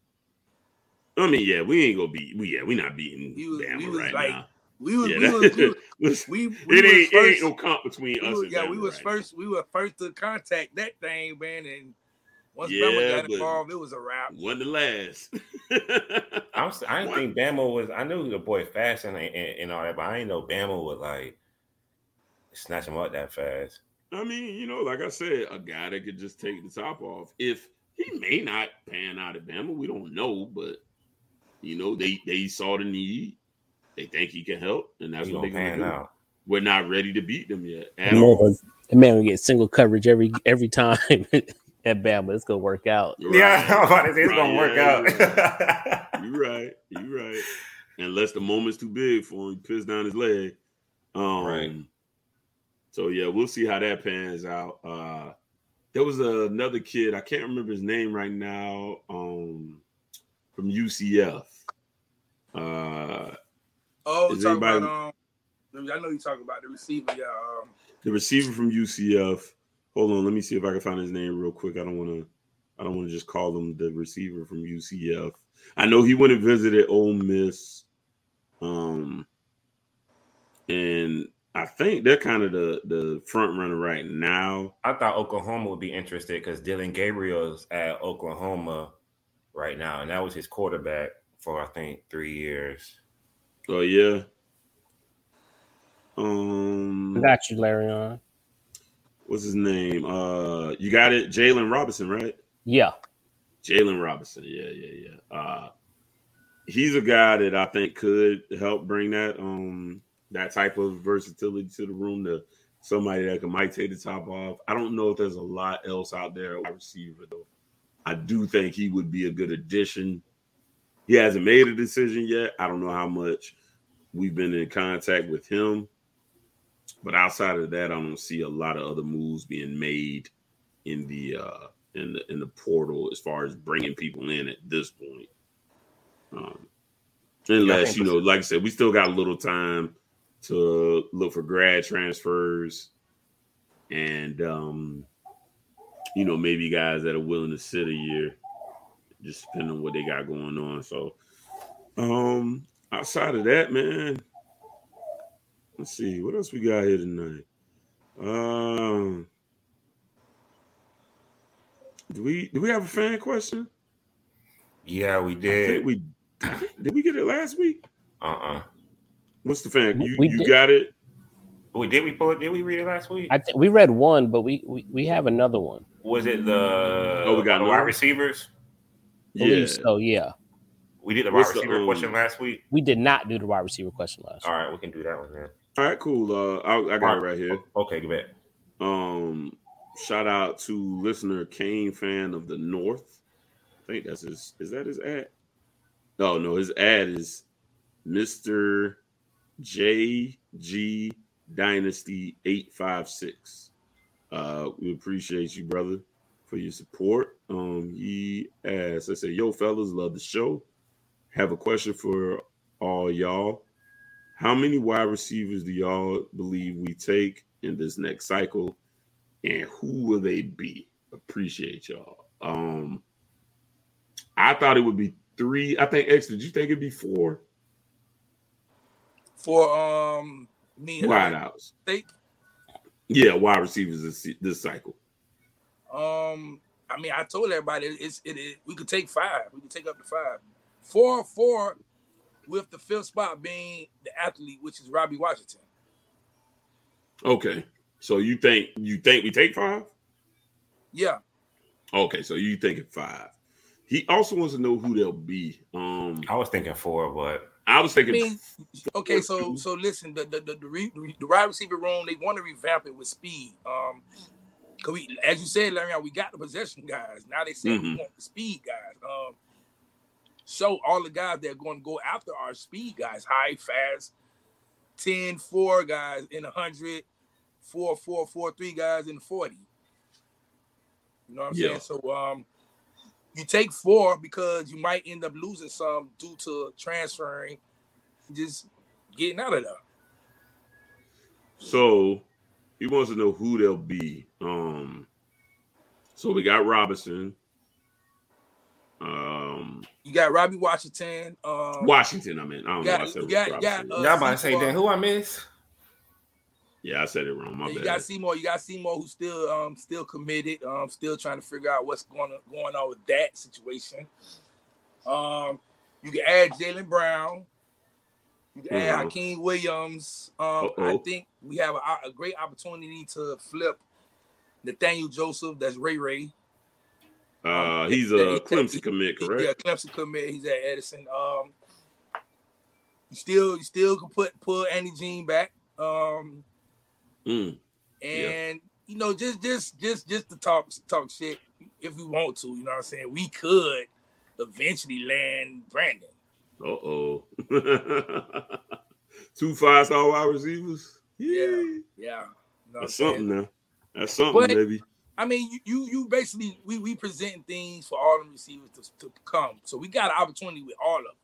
Speaker 1: I mean, yeah, we ain't gonna beat. We yeah, we not beating
Speaker 3: was,
Speaker 1: Bama right
Speaker 3: like,
Speaker 1: now.
Speaker 3: We was,
Speaker 1: yeah,
Speaker 3: we, was, we, was, we, we
Speaker 1: it ain't
Speaker 3: was first,
Speaker 1: it ain't no comp between
Speaker 3: we
Speaker 1: us.
Speaker 3: Was,
Speaker 1: and
Speaker 3: yeah,
Speaker 1: Bama
Speaker 3: we was
Speaker 1: right
Speaker 3: first.
Speaker 1: now.
Speaker 3: We were first to contact that thing, man, and once
Speaker 1: yeah,
Speaker 3: Bama got involved, it was a wrap.
Speaker 1: Wasn't the last.
Speaker 2: I'm, I didn't think Bama was. I knew the boy fast and, and, and all that, but I didn't know Bama would like snatch him up that fast.
Speaker 1: I mean, you know, like I said, a guy that could just take the top off. If he may not pan out at Bama, we don't know, but you know, they they saw the need. They think he can help, and that's
Speaker 2: he
Speaker 1: what they're gonna do.
Speaker 2: Out.
Speaker 1: We're not ready to beat them yet.
Speaker 4: The man, the man will get single coverage every every time at Bama. It's gonna work out.
Speaker 2: Right. Yeah, I'm about to say it's right, gonna work
Speaker 1: yeah,
Speaker 2: out.
Speaker 1: You're right. You're right. Unless the moment's too big for him, he piss down his leg. Um, right. So yeah, we'll see how that pans out. Uh, there was a, another kid. I can't remember his name right now. Um, from U C F. Uh,
Speaker 3: oh, talking anybody... about um. I know you're talking about the receiver, yeah. Um,
Speaker 1: the receiver from U C F. Hold on, let me see if I can find his name real quick. I don't want to. I don't want to just call him the receiver from U C F. I know he went and visited Ole Miss, um, and I think they're kind of the the front runner right now.
Speaker 2: I thought Oklahoma would be interested because Dylan Gabriel's at Oklahoma right now, and that was his quarterback for I think three years.
Speaker 1: Oh yeah. Um,
Speaker 4: I got you, Larion.
Speaker 1: What's his name? Uh, you got it, Jalen Robinson, right?
Speaker 4: Yeah,
Speaker 1: Jalen Robinson. Yeah, yeah, yeah. Uh, he's a guy that I think could help bring that um that type of versatility to the room. To somebody that can might take the top off. I don't know if there's a lot else out there at wide receiver though. I do think he would be a good addition. He hasn't made a decision yet. I don't know how much we've been in contact with him. But outside of that, I don't see a lot of other moves being made in the uh, in the in the portal as far as bringing people in at this point. Um, unless yeah, you know, like I said, we still got a little time to look for grad transfers, and um, you know, maybe guys that are willing to sit a year, just depending on what they got going on. So, um, outside of that, man. Let's see. What else we got here tonight? Um, do we do we have a fan question?
Speaker 2: Yeah, we did.
Speaker 1: I think we did. We get it last week?
Speaker 2: Uh-uh.
Speaker 1: What's the fan? You
Speaker 4: we
Speaker 1: you
Speaker 4: did.
Speaker 1: got it?
Speaker 2: We did we pull it? Did we read it last week?
Speaker 4: I th- we read one, but we, we we have another one.
Speaker 2: Was it the
Speaker 1: oh we got
Speaker 2: the wide receivers?
Speaker 1: Yeah.
Speaker 4: So yeah.
Speaker 2: We did the
Speaker 1: What's
Speaker 2: wide receiver
Speaker 1: the, um,
Speaker 2: question last week.
Speaker 4: We did not do the wide receiver question last
Speaker 2: All
Speaker 4: week.
Speaker 2: right, we can do that one then.
Speaker 1: All right, cool. Uh, I, I got it right here.
Speaker 2: Okay, good.
Speaker 1: Um, shout out to listener Kane fan of the North. I think that's his. Is that his ad? Oh no, his ad is Mister J G Dynasty eight five six. Uh, we appreciate you, brother, for your support. Um, he asked, I said, "Yo, fellas, love the show. Have a question for all y'all. How many wide receivers do y'all believe we take in this next cycle, and who will they be? Appreciate y'all. Um, I thought it would be three. I think X. Did you think it'd be four?
Speaker 3: For um, me
Speaker 1: wideouts.
Speaker 3: Think.
Speaker 1: Yeah, wide receivers this this cycle.
Speaker 3: Um, I mean, I told everybody it's it, it. We could take five. We could take up to five. Four, four. With the fifth spot being the athlete, which is Robbie Washington.
Speaker 1: Okay, so you think you think we take five?
Speaker 3: Yeah.
Speaker 1: Okay, so you thinking five. He also wants to know who they'll be. Um,
Speaker 2: I was thinking four, but
Speaker 1: I was thinking.
Speaker 3: I mean, okay, so so listen, the the the, the, re, the wide receiver room, they want to revamp it with speed. Um, cause we, as you said, Larry, we got the possession guys. Now they say mm-hmm. we want the speed guys. Um. So all the guys that are going to go after our speed guys, high, fast, ten, four guys in one hundred, four, four, four, three guys in forty. You know what I'm yeah. saying? So um, you take four because you might end up losing some due to transferring, just getting out of there.
Speaker 1: So he wants to know who they'll be. Um, so we got Robinson. Um,
Speaker 3: you got Robbie Washington. Um,
Speaker 1: Washington, I mean, I don't
Speaker 3: got,
Speaker 1: know. I said
Speaker 3: you got, got, uh,
Speaker 2: y'all about to say that who I miss?
Speaker 1: Yeah, I said it wrong. My
Speaker 3: you
Speaker 1: bad.
Speaker 3: got Seymour. You got Seymour who's still um still committed. Um, still trying to figure out what's going on going on with that situation. Um, you can add Jaylen Brown. You can add uh-huh. Hakeem Williams. Um, Uh-oh. I think we have a, a great opportunity to flip Nathaniel Joseph. That's Ray Ray.
Speaker 1: Uh, he's a Clemson commit, correct?
Speaker 3: Yeah, Clemson commit. He's at Edison. Um, you still, you still can put pull Andy Jean back. Um,
Speaker 1: mm.
Speaker 3: and yeah. you know, just, just, just, just to talk, talk shit if we want to. You know what I'm saying? We could eventually land Brandon.
Speaker 1: Uh oh. Two five star wide receivers.
Speaker 3: Yeah, yeah. You
Speaker 1: know That's something now. That's something, but, baby.
Speaker 3: I mean, you, you you basically we we present things for all the receivers to, to come, so we got an opportunity with all of them.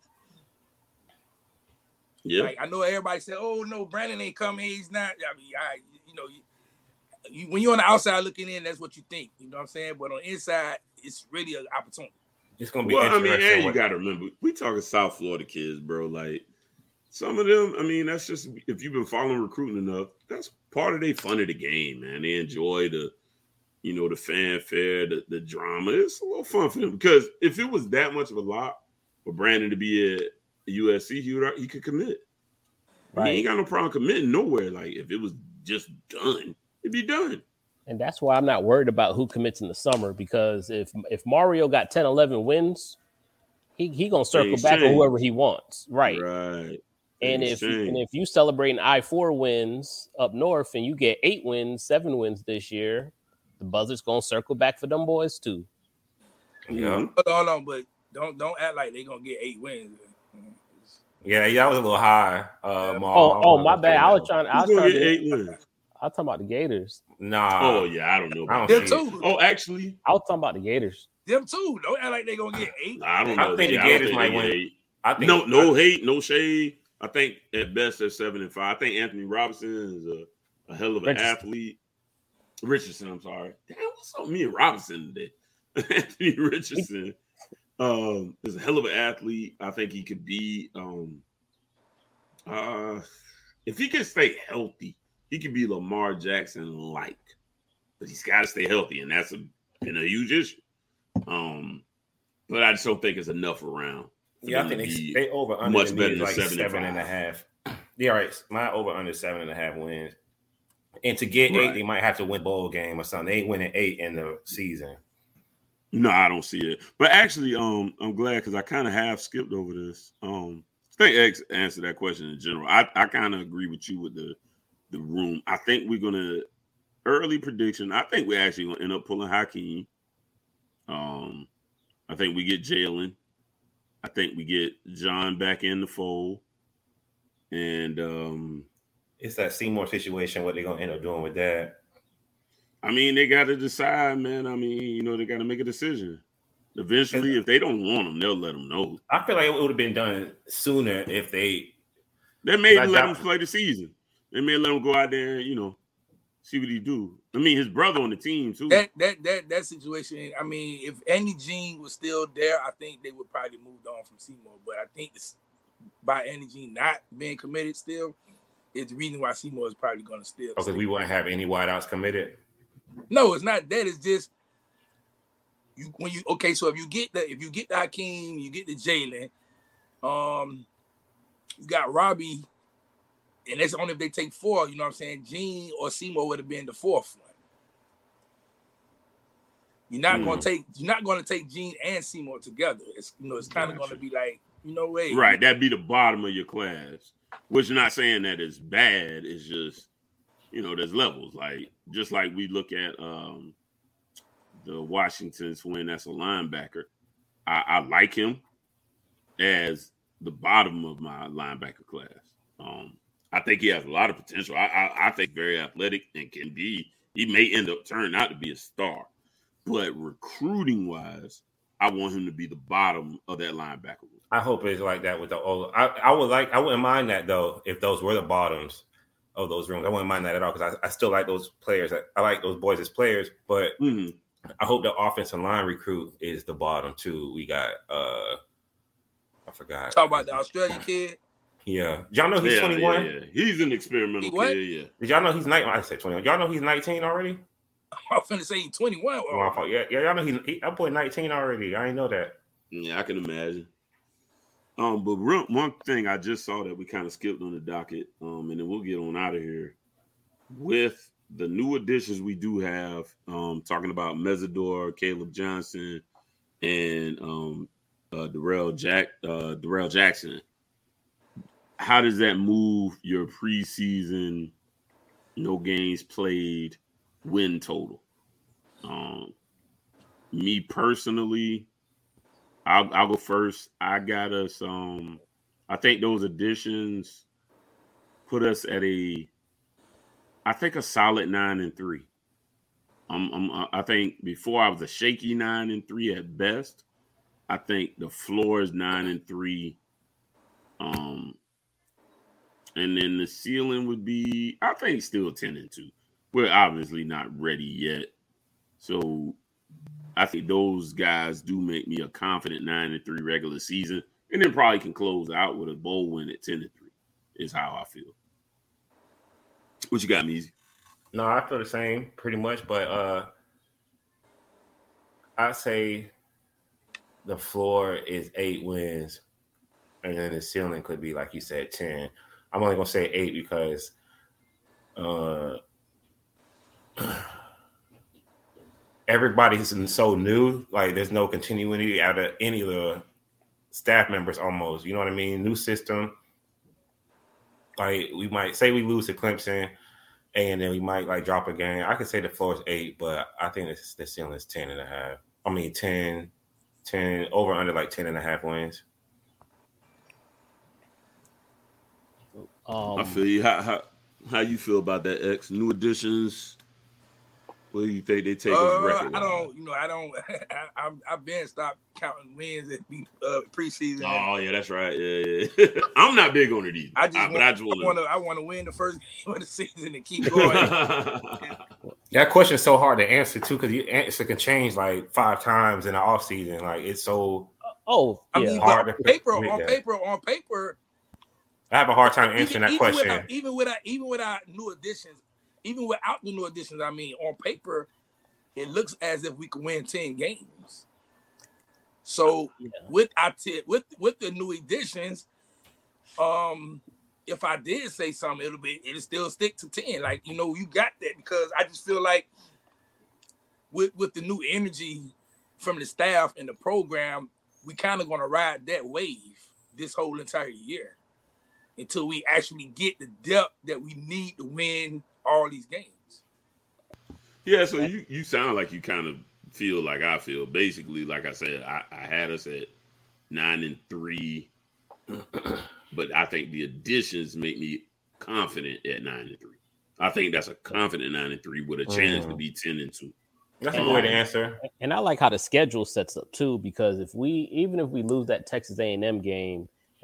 Speaker 1: Yeah,
Speaker 3: like, I know everybody said, "Oh no, Brandon ain't coming. He's not." I mean, I you know, you, you, when you're on the outside looking in, that's what you think. You know what I'm saying? But on the inside, it's really an opportunity.
Speaker 2: It's gonna be.
Speaker 1: Well, I mean, and you got to remember, we talking South Florida kids, bro. Like some of them, I mean, that's just if you've been following recruiting enough, that's part of their fun of the game, man. They enjoy the. You know, the fanfare, the, the drama. It's a little fun for them because if it was that much of a lot for Brandon to be at U S C, he, would, he could commit. Right. He ain't got no problem committing nowhere. Like, if it was just done, it'd be done.
Speaker 4: And that's why I'm not worried about who commits in the summer because if if Mario got ten, eleven wins, he he going to circle back on whoever he wants. Right.
Speaker 1: Right.
Speaker 4: And if, and if you celebrating I four wins up north and you get eight wins, seven wins this year, the buzzard's gonna circle back for them boys too.
Speaker 2: Yeah.
Speaker 3: Hold on, but don't don't act like they're gonna get eight wins.
Speaker 2: Yeah, yeah, I was a little high. Uh,
Speaker 4: oh, oh, my bad. I was trying. I was trying
Speaker 1: to get eight wins.
Speaker 4: I was talking about the Gators.
Speaker 2: Nah.
Speaker 1: Oh yeah, I don't know.
Speaker 2: About
Speaker 3: them too.
Speaker 1: Oh, actually,
Speaker 4: I was talking about the Gators.
Speaker 3: Them too. Don't act like they're gonna get eight.
Speaker 1: I don't know.
Speaker 2: I think the Gators might win.
Speaker 1: I think no, no hate, no shade. I think at best they're seven and five. I think Anthony Robinson is a, a hell of an Richardson. athlete. Richardson, I'm sorry. Damn, what's up with me and Robinson today? Anthony Richardson um, is a hell of an athlete. I think he could be, um, uh, if he can stay healthy, he could be Lamar Jackson-like. But he's got to stay healthy, and that's a, been a huge issue. Um, but I just don't think it's enough around.
Speaker 2: Yeah, I think they, they over under
Speaker 1: much better than
Speaker 2: like
Speaker 1: seven,
Speaker 2: seven and, and a half. Yeah, all right. My over under seven and a half wins. And to get right. eight, they might have to win bowl game or something. They ain't winning eight in the season.
Speaker 1: No, I don't see it. But actually, um, I'm glad because I kind of have skipped over this. Um, I think X answered that question in general. I, I kind of agree with you with the the room. I think we're gonna early prediction. I think we're actually gonna end up pulling Hakeem. Um, I think we get Jaylen. I think we get John back in the fold, and um.
Speaker 2: It's that Seymour situation, what they're going to end up doing with that.
Speaker 1: I mean, they got to decide, man. I mean, you know, they got to make a decision. Eventually, if they don't want them, they'll let them know.
Speaker 2: I feel like it would have been done sooner if they
Speaker 1: They may let him play the season. They may let him go out there and, you know, see what he do. I mean, his brother on the team too.
Speaker 3: That that that that situation. I mean, if Andy Jean was still there, I think they would probably moved on from Seymour. But I think this, by Andy Jean not being committed still, is the reason why Seymour is probably going to still.
Speaker 2: Okay, we wouldn't have any wideouts committed.
Speaker 3: No, it's not that. It's just you when you okay. So if you get the if you get the Hakeem, you get the Jalen, um, you got Robbie, and that's only if they take four. You know what I'm saying? Jean or Seymour would have been the fourth one. You're not mm. gonna take you're not gonna take Jean and Seymour together. It's you know it's kind of gonna be like you know wait
Speaker 1: right. That'd be the bottom of your class. Which you're not saying that it's bad. It's just you know there's levels. Like just like we look at um, the Washington twin that's a linebacker. I, I like him as the bottom of my linebacker class. Um, I think he has a lot of potential. I, I I think very athletic and can be. He may end up turning out to be a star. But recruiting wise, I want him to be the bottom of that linebacker room.
Speaker 2: I hope it's like that with the old. I, I would like. I wouldn't mind that though if those were the bottoms of those rooms. I wouldn't mind that at all because I, I still like those players. I, I like those boys as players, but mm-hmm. I hope the offensive line recruit is the bottom too. We got. uh I forgot.
Speaker 3: Talk about the Australian kid.
Speaker 2: Yeah, y'all know he's
Speaker 1: yeah,
Speaker 2: twenty-one.
Speaker 1: Yeah, yeah, he's an experimental
Speaker 3: he
Speaker 1: kid. Yeah.
Speaker 2: Did y'all know he's nineteen? I said twenty-one. Y'all know he's nineteen already.
Speaker 3: I'm finna say he's twenty-one.
Speaker 2: Oh, yeah, yeah, y'all know he's he, that boy nineteen already. I ain't know that.
Speaker 1: Yeah, I can imagine. Um, but real, one thing I just saw that we kind of skipped on the docket, um, and then we'll get on out of here with the new additions we do have. Um, talking about Mesidor, Caleb Johnson, and um, uh, Darrell Jack, uh, Darrell Jackson. How does that move your preseason no games played win total? Um, me personally, I'll, I'll go first. I got us. Um, I think those additions put us at a, I think a solid nine and three. Um, um, I think before I was a shaky nine and three at best. I think the floor is nine and three. Um, and then the ceiling would be, I think, still ten and two. We're obviously not ready yet. So I think those guys do make me a confident nine and three regular season. And then probably can close out with a bowl win at ten and three is how I feel. What you got, Meezy?
Speaker 2: No, I feel the same pretty much. But uh, I'd say the floor is eight wins. And then the ceiling could be, like you said, ten. I'm only going to say eight because uh, everybody's so new. Like, there's no continuity out of any of the staff members almost. You know what I mean? New system. Like, we might say we lose to Clemson, and then we might, like, drop a game. I could say the floor is eight, but I think this, the ceiling is ten and a half. I mean, ten, ten, over under, like, ten and a half wins.
Speaker 1: Um, I feel you. How, how how you feel about that, X? New additions. What do you think they take
Speaker 3: uh,
Speaker 1: as record?
Speaker 3: I don't, you know, I don't. I, I've, I've been stopped counting wins at uh, preseason.
Speaker 1: Oh yeah, that's right. Yeah, yeah. I'm not big on it either.
Speaker 3: I just,
Speaker 1: I,
Speaker 3: want,
Speaker 1: but I just want
Speaker 3: to. I want to win the first game of the season and keep going.
Speaker 2: That question is so hard to answer too, because the answer can change like five times in the off season. Like it's so.
Speaker 4: Oh,
Speaker 3: I
Speaker 4: yeah.
Speaker 3: mean,
Speaker 2: hard
Speaker 3: on
Speaker 2: to
Speaker 3: paper, on
Speaker 2: that.
Speaker 3: paper, on paper.
Speaker 2: I have a hard time answering
Speaker 3: even,
Speaker 2: that
Speaker 3: even
Speaker 2: question.
Speaker 3: Without, even without, even without new additions, even without the new additions, I mean, on paper, it looks as if we could win ten games. So yeah. with I t- with with the new additions, um, if I did say something, it'll be it'll still stick to ten. Like you know, you got that because I just feel like with with the new energy from the staff and the program, we kind of gonna ride that wave this whole entire year until we actually get the depth that we need to win all these games.
Speaker 1: Yeah, so you, you sound like you kind of feel like I feel. Basically, like I said, I, I had us at nine and three, but I think the additions make me confident at nine and three. I think that's a confident nine and three with a chance mm. to be ten and two.
Speaker 2: That's a good way to answer.
Speaker 4: And I like how the schedule sets up too, because if we even if we lose that Texas A and M game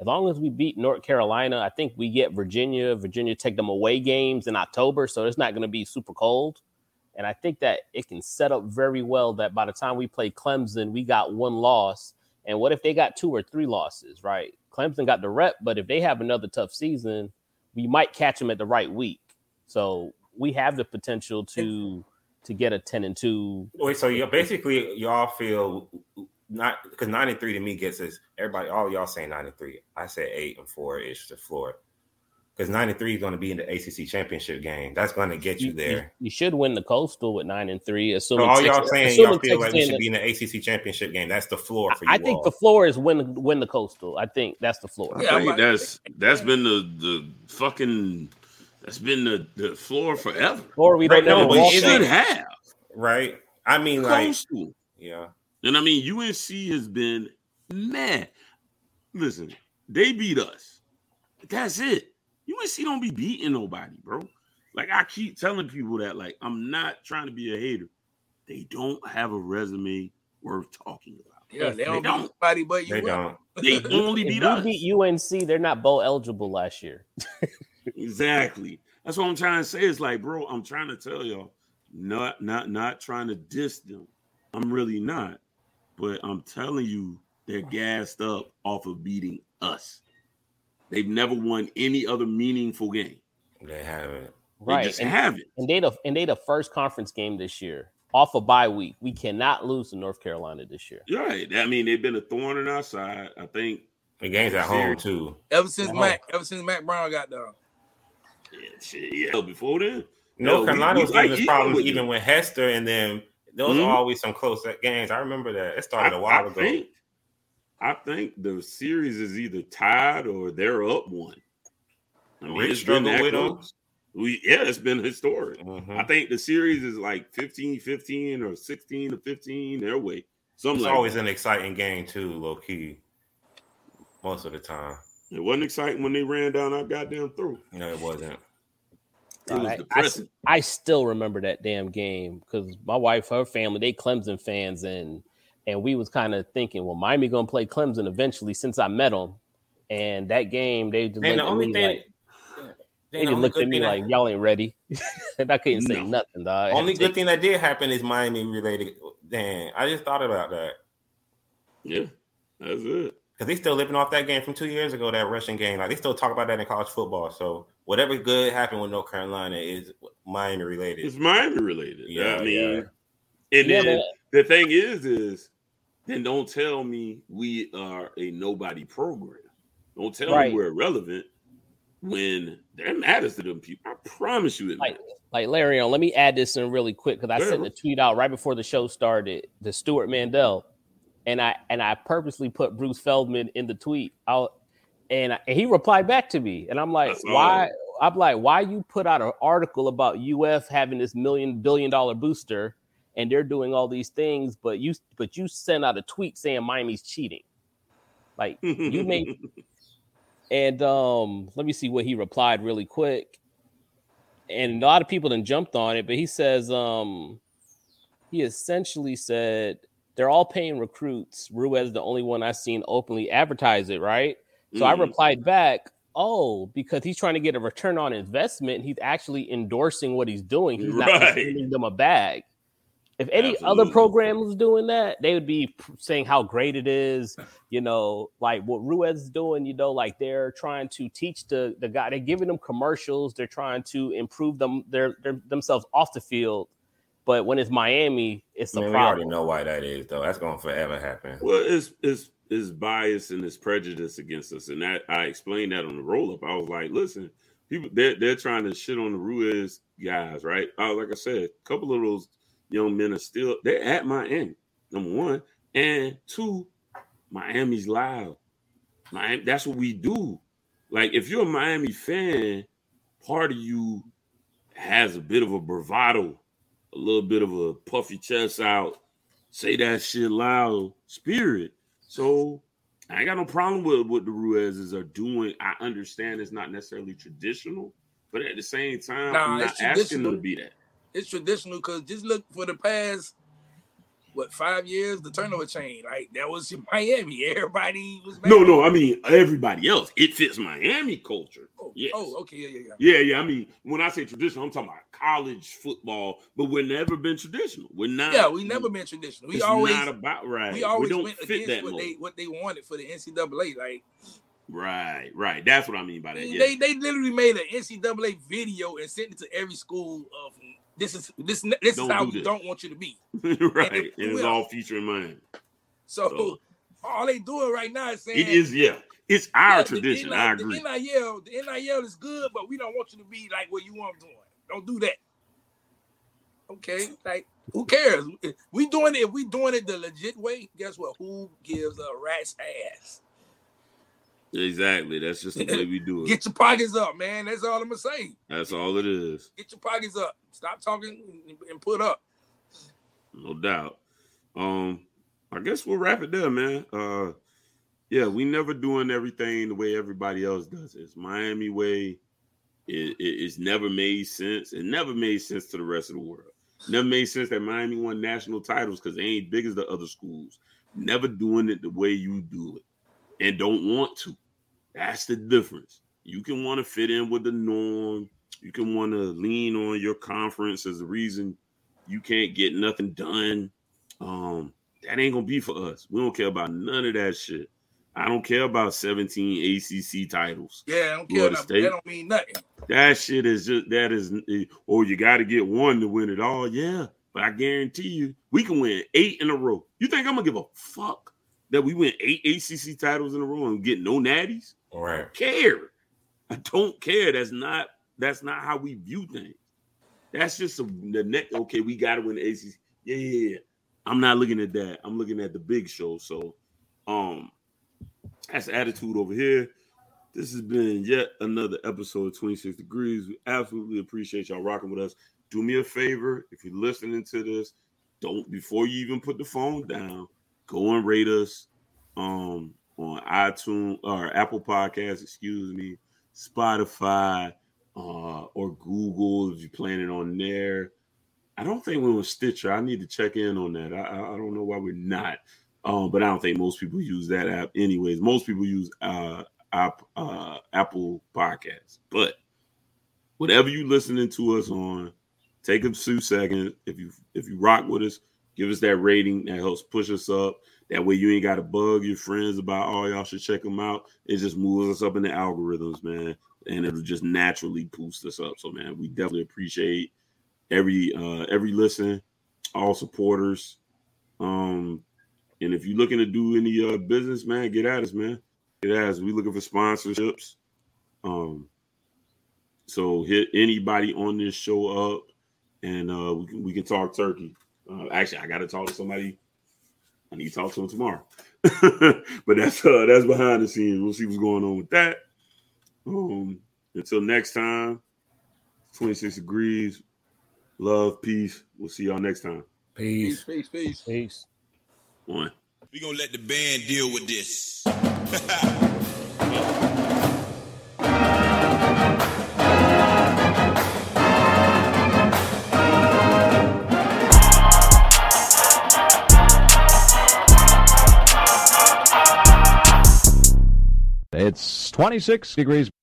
Speaker 4: as long as we beat North Carolina, I think we get Virginia. Virginia take them away games in October, so it's not going to be super cold. And I think that it can set up very well that by the time we play Clemson, we got one loss. And what if they got two or three losses, right? Clemson got the rep, but if they have another tough season, we might catch them at the right week. So we have the potential to to get a ten and two.
Speaker 2: Wait, so you basically y'all feel not because nine and three to me gets us everybody. All y'all saying nine and three. I said eight and four ish to Florida. Because nine and three is going to be in the A C C championship game. That's going to get you, you there.
Speaker 4: You, you should win the Coastal with nine and three. Assuming
Speaker 2: so all
Speaker 4: Texas,
Speaker 2: y'all saying y'all feel like we should be in the A C C championship game. That's the floor for you.
Speaker 4: I think
Speaker 2: all.
Speaker 4: the floor is win win the Coastal. I think that's the floor.
Speaker 1: I think that's that's been the the fucking that's been the, the floor forever.
Speaker 4: Or we don't
Speaker 2: right,
Speaker 4: know.
Speaker 1: We should have
Speaker 2: right. I mean,
Speaker 1: Coastal.
Speaker 2: Like, yeah.
Speaker 1: And I mean, U N C has been mad. Listen, they beat us. That's it. U N C don't be beating nobody, bro. Like, I keep telling people that, like, I'm not trying to be a hater. They don't have a resume worth talking about.
Speaker 3: Yeah, they,
Speaker 1: they
Speaker 3: don't,
Speaker 1: don't.
Speaker 3: beat nobody but you.
Speaker 2: They don't.
Speaker 1: They only beat
Speaker 4: if
Speaker 1: us.
Speaker 4: We beat U N C. They're not bowl eligible last year.
Speaker 1: Exactly. That's what I'm trying to say. It's like, bro, I'm trying to tell y'all, not, not, not trying to diss them. I'm really not. But I'm telling you, they're gassed up off of beating us. They've never won any other meaningful game.
Speaker 2: They haven't.
Speaker 1: They
Speaker 4: Right.
Speaker 1: just
Speaker 4: and,
Speaker 1: haven't.
Speaker 4: And they the and they the first conference game this year off a bye week. We cannot lose to North Carolina this year.
Speaker 1: Right. I mean, they've been a thorn in our side. I think
Speaker 2: the game's at home too.
Speaker 3: Ever since
Speaker 4: At
Speaker 3: Mac,
Speaker 4: home.
Speaker 3: ever since Mac Brown got down.
Speaker 1: Yeah, shit, yeah. Before then,
Speaker 2: North
Speaker 1: no,
Speaker 2: Carolina
Speaker 1: we,
Speaker 2: was
Speaker 1: we
Speaker 2: having
Speaker 1: like
Speaker 2: this problems
Speaker 1: with
Speaker 2: even
Speaker 1: them.
Speaker 2: with Hester, and then those
Speaker 1: Mhm.
Speaker 2: are always some close games. I remember that. It started
Speaker 1: I,
Speaker 2: a while
Speaker 1: I
Speaker 2: ago.
Speaker 1: think, I think the series is either tied or they're up one. I mean,
Speaker 2: Rick
Speaker 1: it's been
Speaker 2: struggled
Speaker 1: that
Speaker 2: with them.
Speaker 1: close. We yeah, it's been historic.
Speaker 2: Mhm.
Speaker 1: I think the series is like fifteen fifteen or sixteen to fifteen their way. Something
Speaker 2: It's
Speaker 1: like
Speaker 2: always
Speaker 1: that.
Speaker 2: an exciting game too, low key. Most of the time,
Speaker 1: It wasn't exciting when they ran down our goddamn throat.
Speaker 2: no, it wasn't.
Speaker 1: It was
Speaker 4: I, I,
Speaker 1: depressing.
Speaker 4: I still remember that damn game because my wife, her family, they Clemson fans, and and we was kind of thinking, well, Miami gonna play Clemson eventually since I met them, and that game they just
Speaker 2: And
Speaker 4: looked
Speaker 2: the
Speaker 4: at
Speaker 2: only
Speaker 4: me
Speaker 2: thing,
Speaker 4: like,
Speaker 2: then
Speaker 4: they
Speaker 2: the
Speaker 4: just
Speaker 2: only
Speaker 4: looked
Speaker 2: good
Speaker 4: at me
Speaker 2: thing
Speaker 4: like
Speaker 2: that,
Speaker 4: y'all ain't ready, and I couldn't say
Speaker 1: No.
Speaker 4: nothing. Dog. I had
Speaker 2: only
Speaker 4: to
Speaker 2: good
Speaker 4: take-
Speaker 2: thing that did happen is Miami related. Damn, I just thought about that
Speaker 1: Yeah, that's it.
Speaker 2: because they still living off that game from two years ago. That Russian game, like they still talk about that in college football. So whatever good happened with North Carolina is Miami related.
Speaker 1: It's Miami related.
Speaker 2: Yeah,
Speaker 1: I mean,
Speaker 2: yeah.
Speaker 1: and
Speaker 4: Yeah,
Speaker 1: then
Speaker 4: but-
Speaker 1: the thing is, is then don't tell me we are a nobody program. Don't tell
Speaker 4: Right.
Speaker 1: me we're irrelevant when that matters to them people. I promise you it
Speaker 4: Like,
Speaker 1: matters.
Speaker 4: like Larry, on, let me add this in really quick because I
Speaker 1: Yeah.
Speaker 4: sent the tweet out right before the show started to Stuart Mandel, and I and I purposely put Bruce Feldman in the tweet out, and, I, and he replied back to me, and I'm like,
Speaker 1: That's all.
Speaker 4: why? I'm like, why you put out an article about U F having this million billion dollar booster, and they're doing all these things, but you but you sent out a tweet saying Miami's cheating, like you made. And um, let me see what he replied really quick. And a lot of people then jumped on it, but he says um, he essentially said they're all paying recruits. Ruiz is the only one I've seen openly advertise it, right? So I
Speaker 1: Mhm.
Speaker 4: replied back, oh, because he's trying to get a return on investment. He's actually endorsing what he's doing. He's not
Speaker 1: Right.
Speaker 4: just sending them a bag. If any
Speaker 1: Absolutely.
Speaker 4: other program was doing that, they would be p- saying how great it is. You know, like what Ruiz is doing, you know, like they're trying to teach the, the guy, they're giving them commercials. They're trying to improve them their, their themselves off the field. But when it's Miami, it's a
Speaker 2: Man, we already
Speaker 4: problem.
Speaker 2: know why that is, though. That's going to forever happen.
Speaker 1: Well, it's it's it's bias and it's prejudice against us, and that I explained that on the roll up. I was like, listen, people they're they're trying to shit on the Ruiz guys, right? Uh, like I said, a couple of those young men are still they're at Miami. Number one, and two, Miami's loud. Miami, that's what we do. Like if you're a Miami fan, part of you has a bit of a bravado, a little bit of a puffy chest out, say that shit loud spirit. So I ain't got no problem with what the Ruizes are doing. I understand it's not necessarily traditional, but at the same time,
Speaker 3: Nah,
Speaker 1: I'm not
Speaker 3: it's
Speaker 1: asking them
Speaker 3: traditional.
Speaker 1: to be that.
Speaker 3: It's traditional because just look for the past what, five years, the turnover chain. Like, that was in Miami. Everybody was mad.
Speaker 1: No, no, I mean, everybody else. It fits Miami culture.
Speaker 3: Oh,
Speaker 1: yes.
Speaker 3: oh, okay, yeah, yeah, yeah.
Speaker 1: Yeah, yeah. I mean, when I say traditional, I'm talking about college football, but we've never been traditional. We're not.
Speaker 3: Yeah, we never been traditional. We
Speaker 1: it's
Speaker 3: always
Speaker 1: not about right.
Speaker 3: We always
Speaker 1: we don't
Speaker 3: went
Speaker 1: fit
Speaker 3: against
Speaker 1: that
Speaker 3: what
Speaker 1: mold.
Speaker 3: they what they wanted for the N C double A. Like,
Speaker 1: right, right. That's what I mean by that.
Speaker 3: they
Speaker 1: Yeah.
Speaker 3: they, they literally made an N C double A video and sent it to every school of this is this this
Speaker 1: Don't
Speaker 3: is how
Speaker 1: do
Speaker 3: we
Speaker 1: this.
Speaker 3: don't want you to be.
Speaker 1: right,
Speaker 3: And
Speaker 1: and
Speaker 3: it
Speaker 1: it's
Speaker 3: will.
Speaker 1: all featuring Miami.
Speaker 3: So,
Speaker 1: So-
Speaker 3: all they doing right now is saying
Speaker 1: It is, yeah. It's our
Speaker 3: yeah,
Speaker 1: tradition.
Speaker 3: The,
Speaker 1: I
Speaker 3: the
Speaker 1: agree.
Speaker 3: N I L, the N I L is good, but we don't want you to be like what you want doing. Don't do that. Okay, like who cares? If we doing it. If we doing it the legit way, guess what? Who gives a rat's ass?
Speaker 1: Exactly. That's just the way we do it.
Speaker 3: Get your pockets up, man. That's all I'm gonna say.
Speaker 1: That's all it is.
Speaker 3: Get your pockets up. Stop talking and put up.
Speaker 1: No doubt. Um, I guess we'll wrap it there, man. Uh, yeah, we never doing everything the way everybody else does. It's Miami way. It, it, it's never made sense. It never made sense to the rest of the world. Never made sense that Miami won national titles because they ain't big as the other schools. Never doing it the way you do it and don't want to. That's the difference. You can want to fit in with the norm. You can want to lean on your conference as a reason you can't get nothing done. Um, that ain't gonna be for us. We don't care about none of that shit. I don't care about seventeen A C C titles.
Speaker 3: Yeah, I don't care.
Speaker 1: Florida
Speaker 3: Nothing.
Speaker 1: State.
Speaker 3: That don't mean nothing.
Speaker 1: That shit is just that is. Or you got to get one to win it all. Yeah, but I guarantee you, we can win eight in a row. You think I'm gonna give a fuck that we win eight A C C titles in a row and get no natties?
Speaker 2: All right.
Speaker 1: I don't care. I don't care. That's not. That's not how we view things. That's just a, the next. Okay, we got to win the A C C. Yeah, yeah, yeah. I'm not looking at that. I'm looking at the big show. So, um, that's the attitude over here. This has been yet another episode of twenty-six Degrees. We absolutely appreciate y'all rocking with us. Do me a favor, if you're listening to this, don't before you even put the phone down, go and rate us um, on iTunes or Apple Podcasts, excuse me, Spotify, uh, or Google if you're planning on there. I don't think we're on Stitcher. I need to check in on that. I, I don't know why we're not, um, but I don't think most people use that app anyways. Most people use uh, app, uh, Apple Podcasts. But whatever you listening to us on, take a few seconds. If you if you rock with us, give us that rating. That helps push us up. That way you ain't got to bug your friends about, oh, y'all should check them out. It just moves us up in the algorithms, man. And it'll just naturally boost us up. So, man, we definitely appreciate every uh, every listen, all supporters. Um, and if you're looking to do any uh, business, man, get at us, man. Get at us. We looking for sponsorships. Um, so hit anybody on this show up, and uh, we can we can talk turkey. Uh, actually, I got to talk to somebody. I need to talk to him tomorrow. But that's uh, that's behind the scenes. We'll see what's going on with that. Um, until next time, twenty-six Degrees. Love, peace. We'll see y'all next time.
Speaker 2: Peace.
Speaker 3: Peace, peace, peace.
Speaker 4: Peace.
Speaker 1: One.
Speaker 5: We're going to let the band deal with this.
Speaker 6: It's twenty-six Degrees.